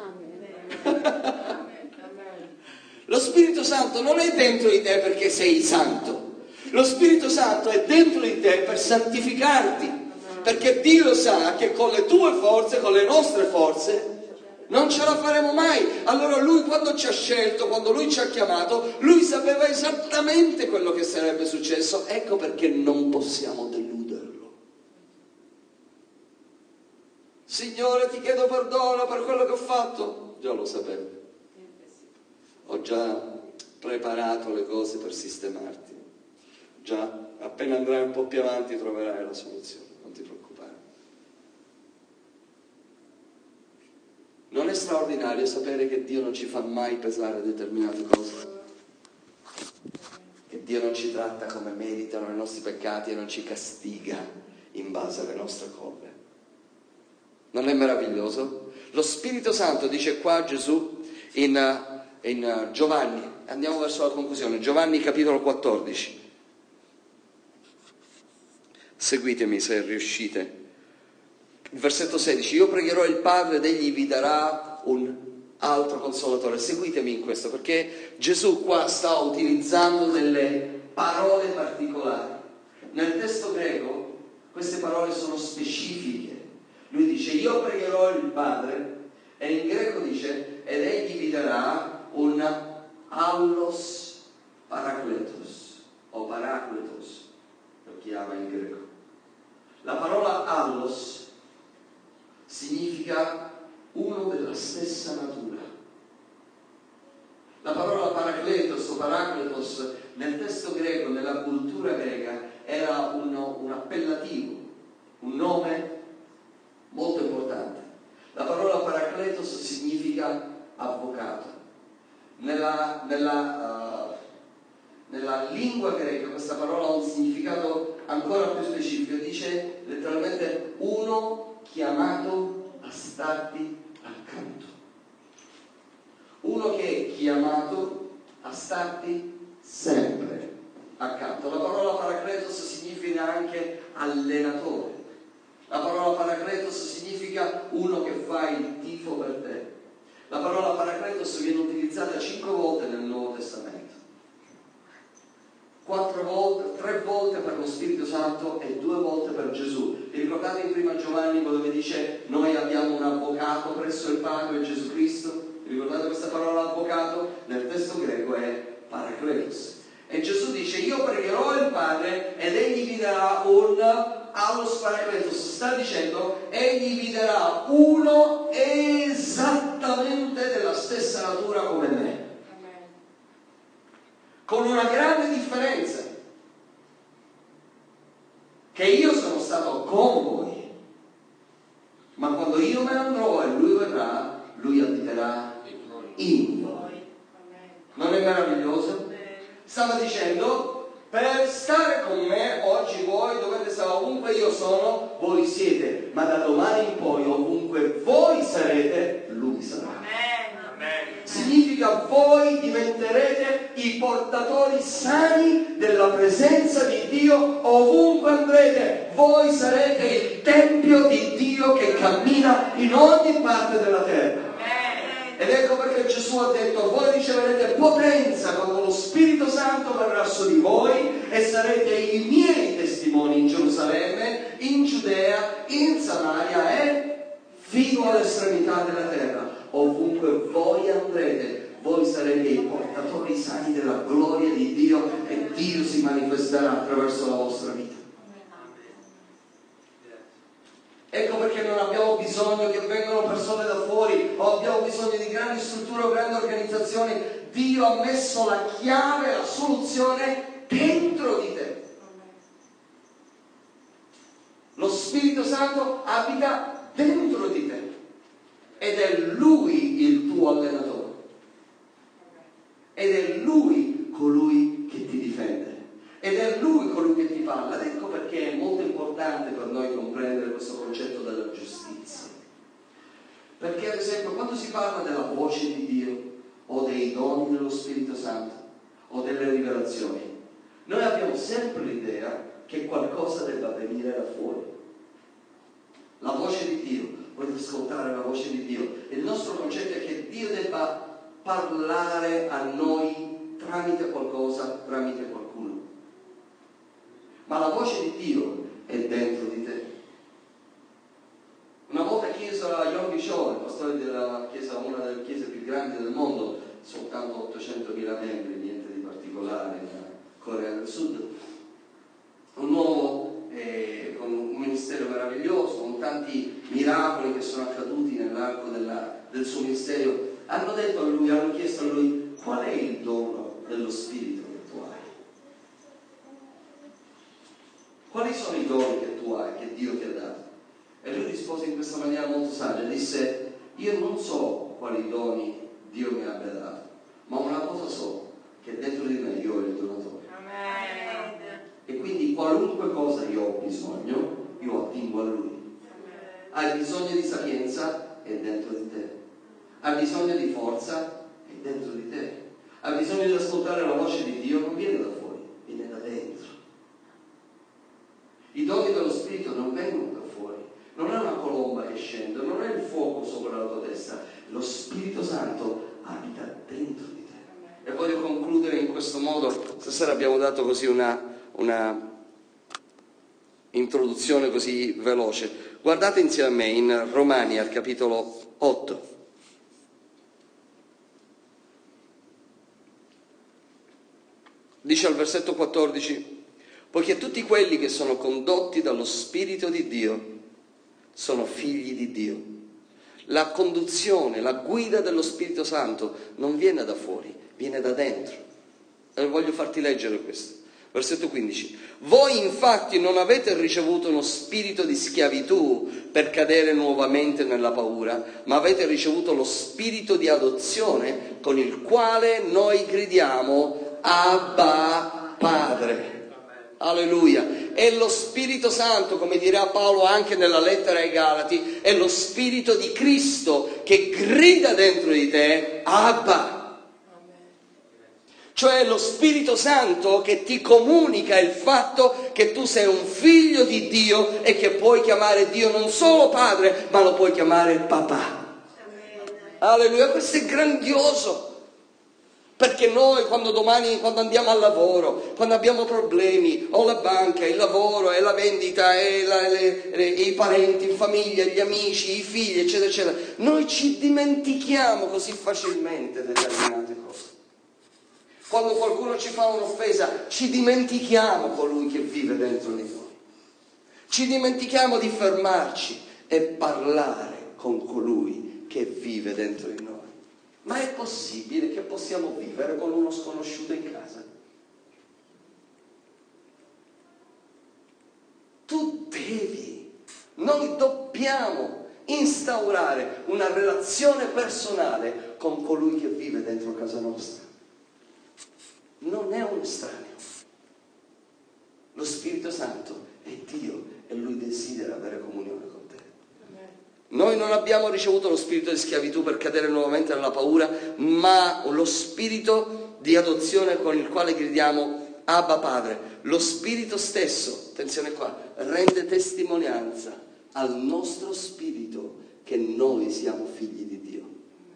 Lo Spirito Santo non è dentro di te perché sei santo. Lo Spirito Santo è dentro di te per santificarti. Perché Dio sa che con le tue forze, con le nostre forze, Non ce la faremo mai. Allora lui, quando ci ha scelto, quando lui ci ha chiamato, lui sapeva esattamente quello che sarebbe successo. Ecco perché non possiamo deluderlo. Signore, ti chiedo perdono per quello che ho fatto. Già lo sapevo. Ho già preparato le cose per sistemarti. Già, appena andrai un po' più avanti troverai la soluzione, non ti preoccupare. Non è straordinario sapere che Dio non ci fa mai pesare determinate cose? Che Dio non ci tratta come meritano i nostri peccati e non ci castiga in base alle nostre colpe. Non è meraviglioso? Lo Spirito Santo dice qua Gesù in Giovanni, andiamo verso la conclusione, Giovanni capitolo 14. Seguitemi se riuscite. Il versetto 16, io pregherò il Padre ed egli vi darà un altro consolatore. Seguitemi in questo, perché Gesù qua sta utilizzando delle parole particolari. Nel testo greco queste parole sono specifiche. Lui dice, io pregherò il Padre, e in greco dice, ed egli vi darà un allos parakletos, o parakletos, lo chiama in greco. La parola allos significa uno della stessa natura. La parola parakletos o parakletos nel testo greco, nella cultura greca, era un appellativo, un nome molto importante. La parola parakletos significa avvocato. Nella lingua greca questa parola ha un significato ancora più specifico, dice letteralmente uno chiamato a starti accanto. Uno che è chiamato a starti sempre accanto. La parola parakletos significa anche allenatore. La parola parakletos significa uno che fa il tifo per te. La parola parakletos viene utilizzata 5 volte nel Nuovo Testamento. 3 volte per lo Spirito Santo e 2 volte per Gesù. Vi ricordate in prima Giovanni dove dice noi abbiamo un avvocato presso il Padre, Gesù Cristo? Vi ricordate questa parola avvocato? Nel testo greco è parakletos. E Gesù dice io pregherò il Padre ed egli vi darà un allos parakletos. Sta dicendo egli vi darà uno esattamente della stessa natura come me. Con una grande differenza, che io sono stato con voi, ma quando io me ne andrò e lui verrà, lui abiterà in voi. Non è meraviglioso? Stava dicendo, per stare con me oggi voi dovete stare ovunque io sono, voi siete, ma da domani in poi ovunque voi sarete, lui sarà. Significa voi diventerete i portatori sani della presenza di Dio ovunque andrete. Voi sarete il tempio di Dio che cammina in ogni parte della terra. Ed ecco perché Gesù ha detto voi riceverete potenza quando lo Spirito Santo verrà su di voi e sarete i miei testimoni in Gerusalemme, in Giudea, in Samaria e fino all'estremità della terra. Ovunque voi andrete, voi sarete i portatori sani della gloria di Dio e Dio si manifesterà attraverso la vostra vita. Ecco perché non abbiamo bisogno che vengano persone da fuori o abbiamo bisogno di grandi strutture o grandi organizzazioni. Dio ha messo la chiave, la soluzione dentro di te. Lo Spirito Santo abita dentro di te. Ed è Lui il tuo allenatore. Ed è Lui colui che ti difende. Ed è Lui colui che ti parla. Ed ecco perché è molto importante per noi comprendere questo concetto della giustizia. Perché ad esempio quando si parla della voce di Dio o dei doni dello Spirito Santo o delle rivelazioni, noi abbiamo sempre l'idea che qualcosa debba venire da fuori. La voce di Dio, volete ascoltare la voce di Dio? Il nostro concetto è che Dio debba parlare a noi tramite qualcosa, tramite qualcuno. Ma la voce di Dio è dentro di te. Una volta chiesto a Yonggi Cho, il pastore noi della chiesa, una delle chiese più grandi del mondo, soltanto 800.000 membri, niente di particolare, in Corea del Sud, un uomo con un ministero meraviglioso, con tanti miracoli che sono accaduti nell'arco del suo ministero. Hanno detto a lui, hanno chiesto a lui: qual è il dono dello Spirito che tu hai? Quali sono i doni che tu hai, che Dio ti ha dato? E lui rispose in questa maniera molto saggia, disse: io non so quali doni Dio mi abbia dato, ma una cosa so, che dentro di me io ho il donatore. Amen. E quindi qualunque cosa io ho bisogno, io attingo a lui. Hai bisogno di sapienza? È dentro di te. Hai bisogno di forza? È dentro di te. Hai bisogno di ascoltare la voce di Dio? Non viene da fuori, viene da dentro. I doni dello Spirito non vengono da fuori, non è una colomba che scende, non è il fuoco sopra la tua testa. Lo Spirito Santo abita dentro di te. E voglio concludere in questo modo. Stasera abbiamo dato così una introduzione così veloce. Guardate insieme a me in Romani al capitolo 8. Dice al versetto 14: poiché tutti quelli che sono condotti dallo Spirito di Dio sono figli di Dio. La conduzione, la guida dello Spirito Santo non viene da fuori, viene da dentro. E voglio farti leggere questo. Versetto 15: voi infatti non avete ricevuto uno spirito di schiavitù per cadere nuovamente nella paura, ma avete ricevuto lo spirito di adozione con il quale noi gridiamo: Abba Padre. Alleluia. È lo Spirito Santo, come dirà Paolo anche nella lettera ai Galati, è lo Spirito di Cristo che grida dentro di te: Abba. Cioè lo Spirito Santo che ti comunica il fatto che tu sei un figlio di Dio e che puoi chiamare Dio non solo Padre, ma lo puoi chiamare Papà. Alleluia, questo è grandioso. Perché noi quando andiamo al lavoro, quando abbiamo problemi, o la banca, il lavoro, e la vendita, e i parenti, in famiglia, gli amici, i figli, eccetera, eccetera, noi ci dimentichiamo così facilmente determinate cose. Quando qualcuno ci fa un'offesa, ci dimentichiamo colui che vive dentro di noi. Ci dimentichiamo di fermarci e parlare con colui che vive dentro di noi. Ma è possibile che possiamo vivere con uno sconosciuto in casa? Noi dobbiamo instaurare una relazione personale con colui che vive dentro casa nostra. Non è un estraneo. Lo Spirito Santo è Dio e Lui desidera avere comunione con te. Noi non abbiamo ricevuto lo spirito di schiavitù per cadere nuovamente nella paura, ma lo spirito di adozione con il quale gridiamo Abba Padre. Lo Spirito stesso, attenzione qua, rende testimonianza al nostro spirito che noi siamo figli di Dio.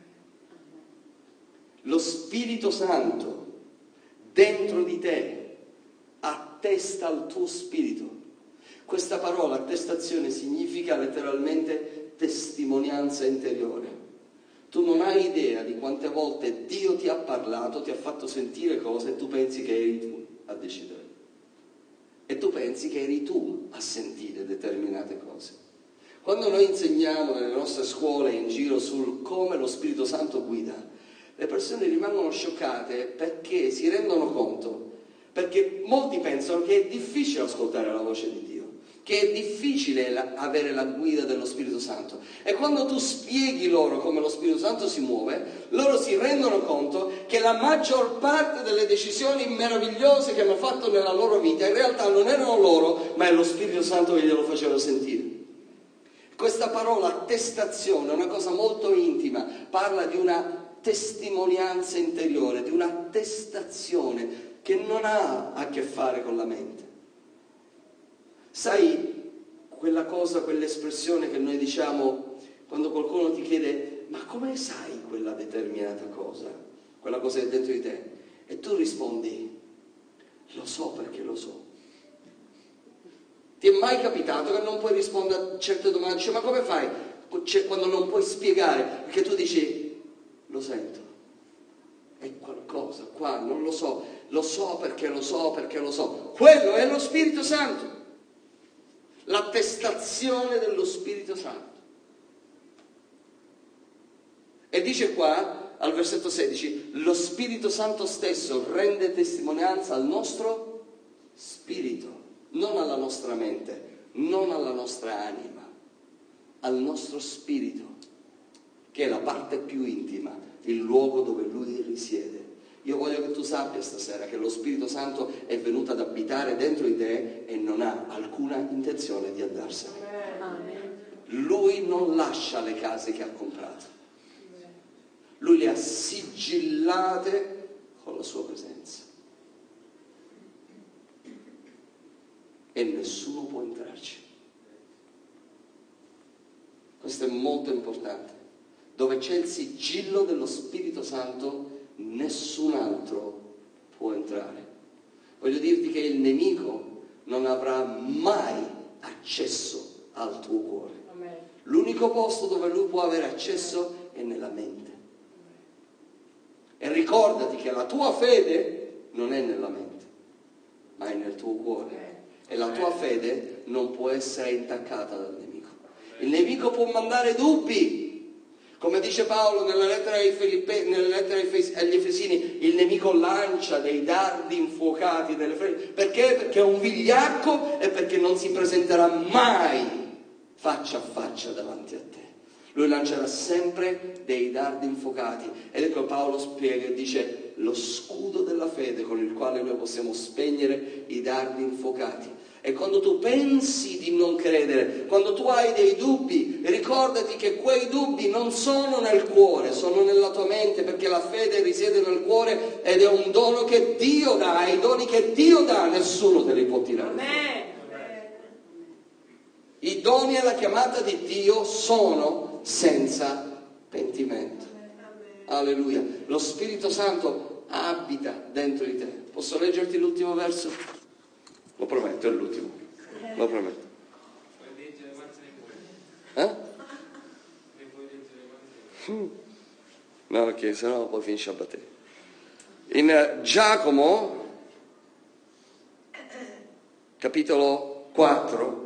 Lo Spirito Santo dentro di te attesta al tuo spirito. Questa parola attestazione significa letteralmente testimonianza interiore. Tu non hai idea di quante volte Dio ti ha parlato, ti ha fatto sentire cose e tu pensi che eri tu a decidere. E tu pensi che eri tu a sentire determinate cose. Quando noi insegniamo nelle nostre scuole in giro sul come lo Spirito Santo guida, le persone rimangono scioccate perché si rendono conto, perché molti pensano che è difficile ascoltare la voce di Dio, che è difficile avere la guida dello Spirito Santo. E quando tu spieghi loro come lo Spirito Santo si muove, loro si rendono conto che la maggior parte delle decisioni meravigliose che hanno fatto nella loro vita in realtà non erano loro, ma è lo Spirito Santo che glielo faceva sentire. Questa parola attestazione è una cosa molto intima, parla di una testimonianza interiore, di un'attestazione che non ha a che fare con la mente. Sai quella cosa, quell'espressione che noi diciamo quando qualcuno ti chiede ma come sai quella determinata cosa, quella cosa che è dentro di te? E tu rispondi lo so perché lo so. Ti è mai capitato che non puoi rispondere a certe domande? Dici, ma come fai? c'è quando non puoi spiegare, perché tu dici, lo sento, è qualcosa qua, non lo so perché lo so, perché lo so. Quello è lo Spirito Santo, l'attestazione dello Spirito Santo. E dice qua, al versetto 16, lo Spirito Santo stesso rende testimonianza al nostro spirito, non alla nostra mente, non alla nostra anima, al nostro spirito, che è la parte più intima, il luogo dove Lui risiede. Io voglio che tu sappia stasera che lo Spirito Santo è venuto ad abitare dentro di te e non ha alcuna intenzione di andarsene. Lui non lascia le case che ha comprato. Lui le ha sigillate con la sua presenza. E nessuno può entrarci. Questo è molto importante. Dove c'è il sigillo dello Spirito Santo, nessun altro può entrare. Voglio dirti che il nemico non avrà mai accesso al tuo cuore. L'unico posto dove lui può avere accesso è nella mente. E ricordati che la tua fede non è nella mente, ma è nel tuo cuore. E la tua fede non può essere intaccata dal nemico. Il nemico può mandare dubbi. Come dice Paolo nella lettera agli Efesini, il nemico lancia dei dardi infuocati delle frecce. Perché? Perché è un vigliacco e perché non si presenterà mai faccia a faccia davanti a te. Lui lancerà sempre dei dardi infuocati. Ed ecco Paolo spiega e dice lo scudo della fede con il quale noi possiamo spegnere i dardi infuocati. E quando tu pensi di non credere, quando tu hai dei dubbi, ricordati che quei dubbi non sono nel cuore, sono nella tua mente, perché la fede risiede nel cuore ed è un dono che Dio dà. I doni che Dio dà nessuno te li può tirare fuori. I doni e la chiamata di Dio sono senza pentimento. Alleluia. Lo Spirito Santo abita dentro di te. Posso leggerti l'ultimo verso? Lo prometto, è l'ultimo. Lo prometto. No, ok, sennò poi finisce a battere. In Giacomo, capitolo 4,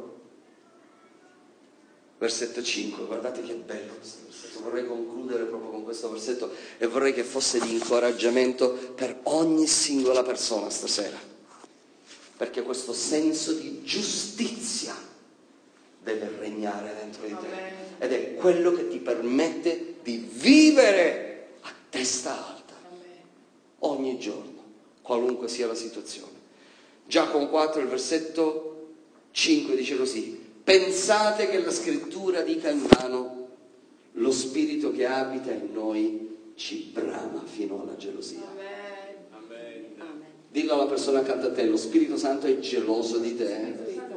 versetto 5, guardate che bello questo versetto. Vorrei concludere proprio con questo versetto e vorrei che fosse di incoraggiamento per ogni singola persona stasera. Perché questo senso di giustizia deve regnare dentro di te. Ed è quello che ti permette di vivere a testa alta. Ogni giorno, qualunque sia la situazione. Giacomo 4, il versetto 5 dice così: pensate che la scrittura dica invano, lo spirito che abita in noi ci brama fino alla gelosia. Dillo alla persona accanto a te, lo Spirito Santo è geloso di te.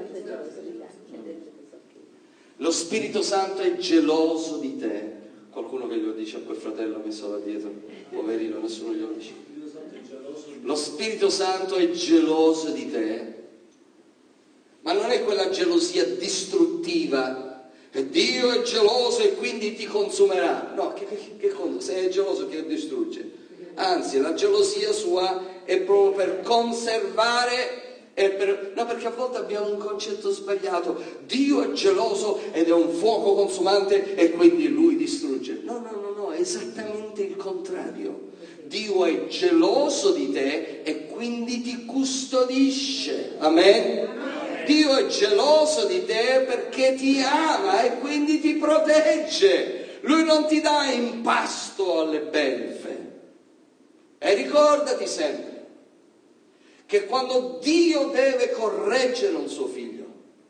Lo Spirito Santo è geloso di te. Qualcuno che glielo dice a quel fratello messo là dietro, poverino, nessuno glielo dice. Lo Spirito Santo è geloso di te. Ma non è quella gelosia distruttiva. Dio è geloso e quindi ti consumerà. No, se è geloso che distrugge. Anzi, la gelosia sua è proprio per conservare no, perché a volte abbiamo un concetto sbagliato. Dio è geloso ed è un fuoco consumante e quindi Lui distrugge. No, è esattamente il contrario. Dio è geloso di te e quindi ti custodisce. Amen? Dio è geloso di te perché ti ama e quindi ti protegge. Lui non ti dà in pasto alle belve. E ricordati sempre che quando Dio deve correggere un suo figlio,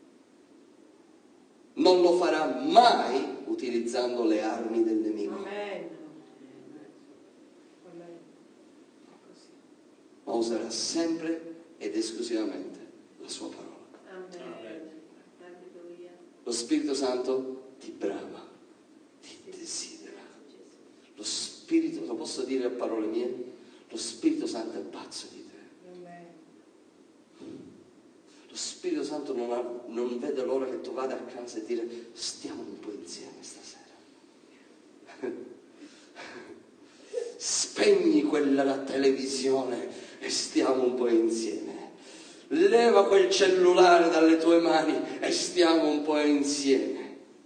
non lo farà mai utilizzando le armi del nemico. Ma userà sempre ed esclusivamente la sua parola. Lo Spirito Santo ti brama, ti desidera. Lo Spirito, lo posso dire a parole mie? Lo Spirito Santo è pazzo di te. Lo Spirito Spirito Santo non vede l'ora che tu vada a casa e dire stiamo un po' insieme stasera. Spegni la televisione e stiamo un po' insieme. Leva quel cellulare dalle tue mani e stiamo un po' insieme.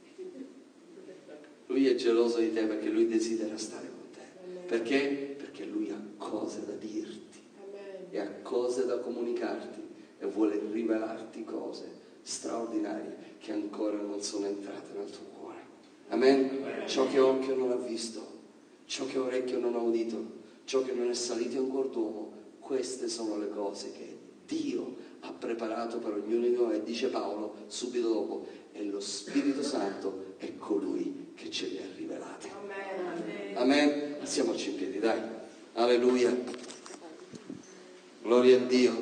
Lui è geloso di te perché lui desidera stare con te. Perché? Perché lui ha cose da dirti e ha cose da comunicarti e vuole rivelarti cose straordinarie che ancora non sono entrate nel tuo cuore. Amen? Ciò che occhio non ha visto, ciò che orecchio non ha udito, ciò che non è salito in cuor d'uomo, queste sono le cose che Dio ha preparato per ognuno di noi. E dice Paolo subito dopo, e lo Spirito Santo è colui che ce li ha rivelati. Amen. Amen. Alziamoci in piedi, dai. Alleluia. Gloria a Dio.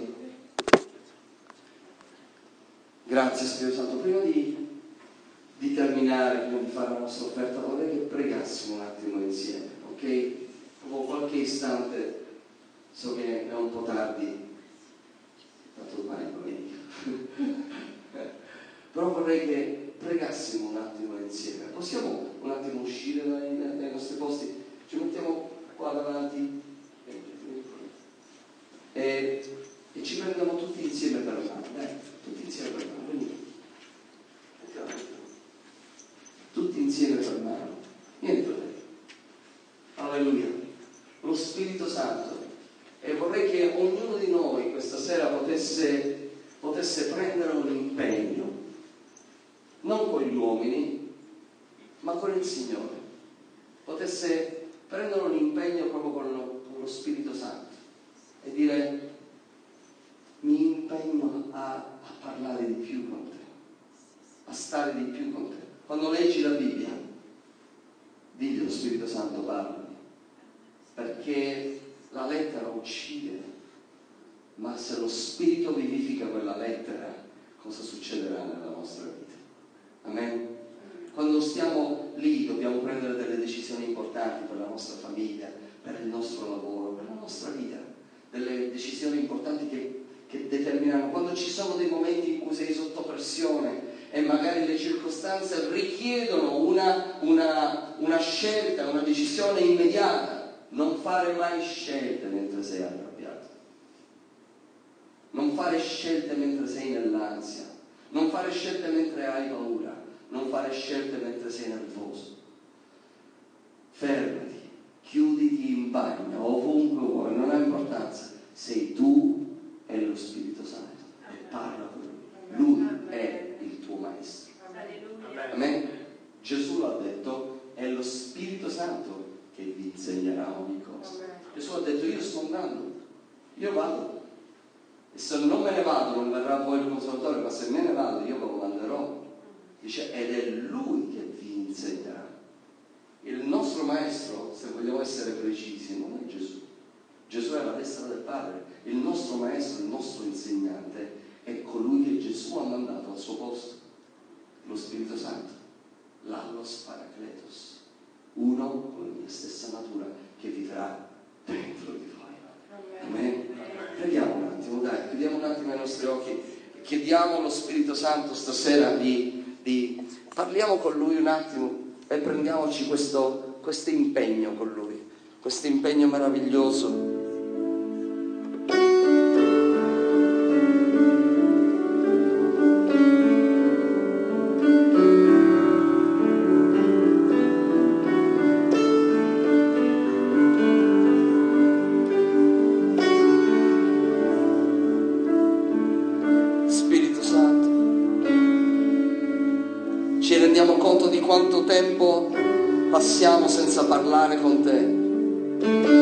Grazie Spirito Santo. Prima di terminare, prima di fare la nostra offerta, vorrei che pregassimo un attimo insieme, ok? Dopo qualche istante, so che è un po' tardi, tanto domani è domenica, però vorrei che pregassimo un attimo insieme. Possiamo un attimo uscire dai nostri posti? Ci mettiamo qua davanti e ci prendiamo tutti insieme per mano, tutti insieme per mano, venite. Tutti insieme per mano. Vieni, fratello. Alleluia. Lo Spirito Santo. E vorrei che ognuno di noi questa sera potesse prendere un impegno, non con gli uomini, ma con il Signore. Potesse prendere un impegno proprio con lo Spirito Santo e dire: mi impegno a parlare di più con te, a stare di più con te. Quando leggi la Bibbia, digli allo Spirito Santo: parlami, perché la lettera uccide, ma se lo Spirito vivifica quella lettera, cosa succederà nella nostra vita? Amen? Quando stiamo lì dobbiamo prendere delle decisioni importanti per la nostra famiglia, per il nostro lavoro, per la nostra vita, delle decisioni importanti che determinano. Quando ci sono dei momenti in cui sei sotto pressione e magari le circostanze richiedono una scelta, una decisione immediata, non fare mai scelte mentre sei arrabbiato, non fare scelte mentre sei nell'ansia, non fare scelte mentre hai paura, non fare scelte mentre sei nervoso. Fermati, chiuditi in bagno, ovunque vuoi, non ha importanza, sei tu e lo Spirito Santo e parla con lui. Lui è il tuo maestro. Amen. Gesù l'ha detto, è lo Spirito Santo che vi insegnerà ogni cosa. Gesù ha detto: io sto andando, io vado, e se non me ne vado non verrà poi il Consolatore, ma se me ne vado io lo manderò. Dice, ed è lui che vi insegnerà. Il nostro maestro, se vogliamo essere precisi, non è Gesù. Gesù è alla destra del Padre. Il nostro maestro, il nostro insegnante è colui che Gesù ha mandato al suo posto, lo Spirito Santo, l'allos Paracletos, uno con la mia stessa natura che vivrà dentro di voi. Amen. Preghiamo un attimo, dai, chiudiamo un attimo i nostri occhi, chiediamo allo Spirito Santo stasera parliamo con lui un attimo e prendiamoci questo impegno con lui, questo impegno meraviglioso. Quanto tempo passiamo senza parlare con te,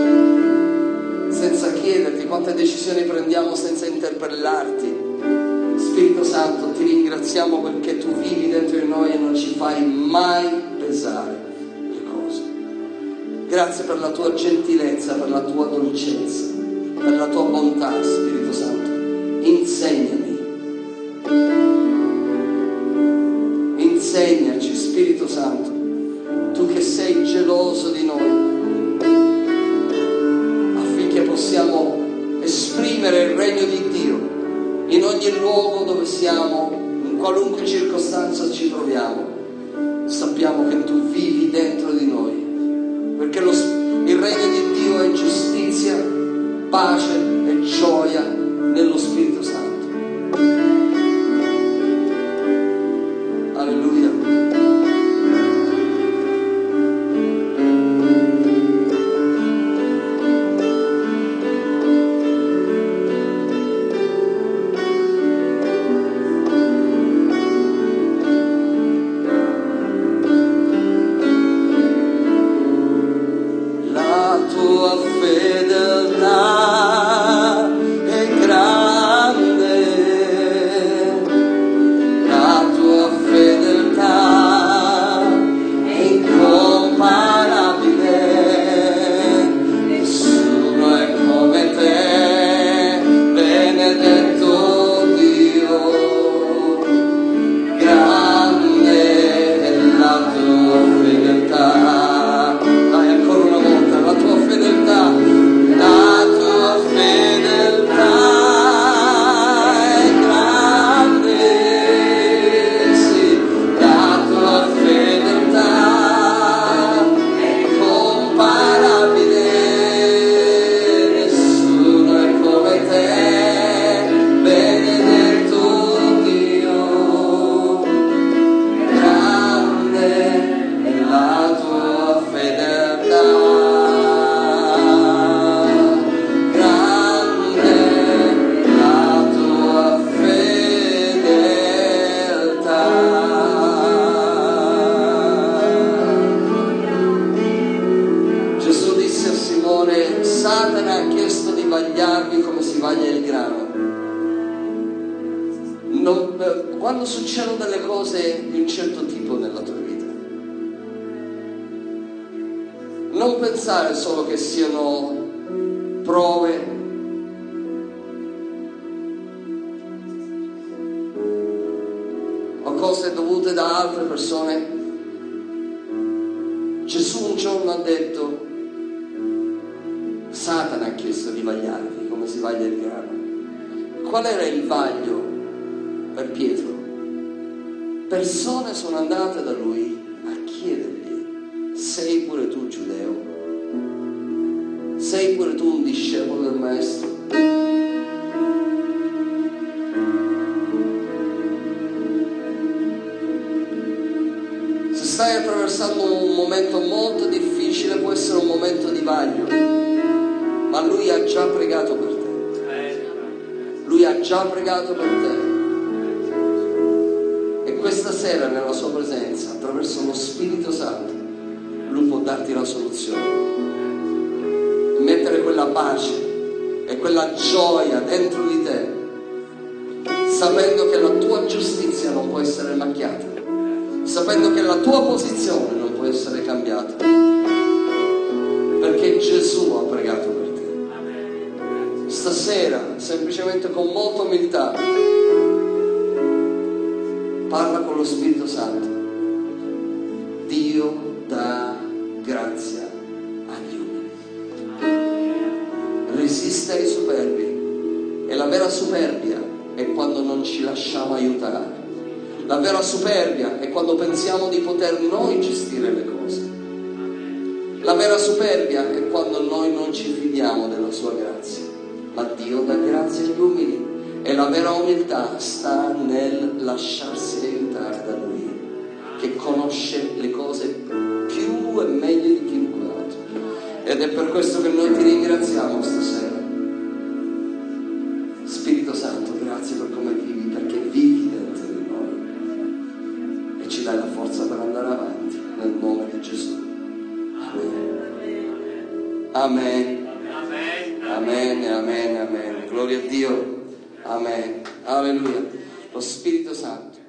senza chiederti, quante decisioni prendiamo senza interpellarti. Spirito Santo, ti ringraziamo perché tu vivi dentro di noi e non ci fai mai pesare le cose. Grazie per la tua gentilezza, per la tua dolcezza, per la tua bontà, Spirito Santo. Insegnaci, Spirito Santo, tu che sei geloso di noi, affinché possiamo esprimere il regno di Dio in ogni ogni luogo dove siamo, in qualunque circostanza ci troviamo, sappiamo che tu vivi dentro di noi, perché il regno di Dio è giustizia, pace e gioia nello Spirito Santo. Alleluia. Satana ha chiesto di vagliarvi come si vaglia il grano. Quando succedono delle cose di un certo tipo nella tua vita, non pensare solo che siano prove, o cose dovute da altre persone. Gesù un giorno ha detto: Satana ha chiesto di vagliarvi come si vaglia il grano. Qual era il vaglio per Pietro? Persone sono andate da lui a chiedergli: sei pure tu giudeo? Sei pure tu un discepolo del Maestro? Se stai attraversando un momento molto difficile, può essere un momento di vaglio, ma lui ha già pregato per te. Lui ha già pregato per te. E questa sera, nella sua presenza, attraverso lo Spirito Santo, lui può darti la soluzione. Mettere quella pace e quella gioia dentro di te, sapendo che la tua giustizia non può essere macchiata, sapendo che la tua posizione non può essere cambiata, perché Gesù ha pregato per te. Stasera, semplicemente con molta umiltà, parla con lo Spirito Santo. Dio dà grazia agli umili, resiste ai superbi, e la vera superbia è quando non ci lasciamo aiutare. La vera superbia è quando pensiamo di poter noi gestire le cose. La vera superbia è quando noi non ci fidiamo della sua grazia. Ma Dio dà grazia agli umili, e la vera umiltà sta nel lasciarsi aiutare da Lui, che conosce le cose più e meglio di chiunque altro. Ed è per questo che noi ti ringraziamo stasera. Spirito Santo, grazie per come vivi, perché vivi dentro di noi e ci dai la forza per andare avanti, nel nome di Gesù. Amen. Amen. Amen, amen, amen. Gloria a Dio. Amen. Alleluia. Lo Spirito Santo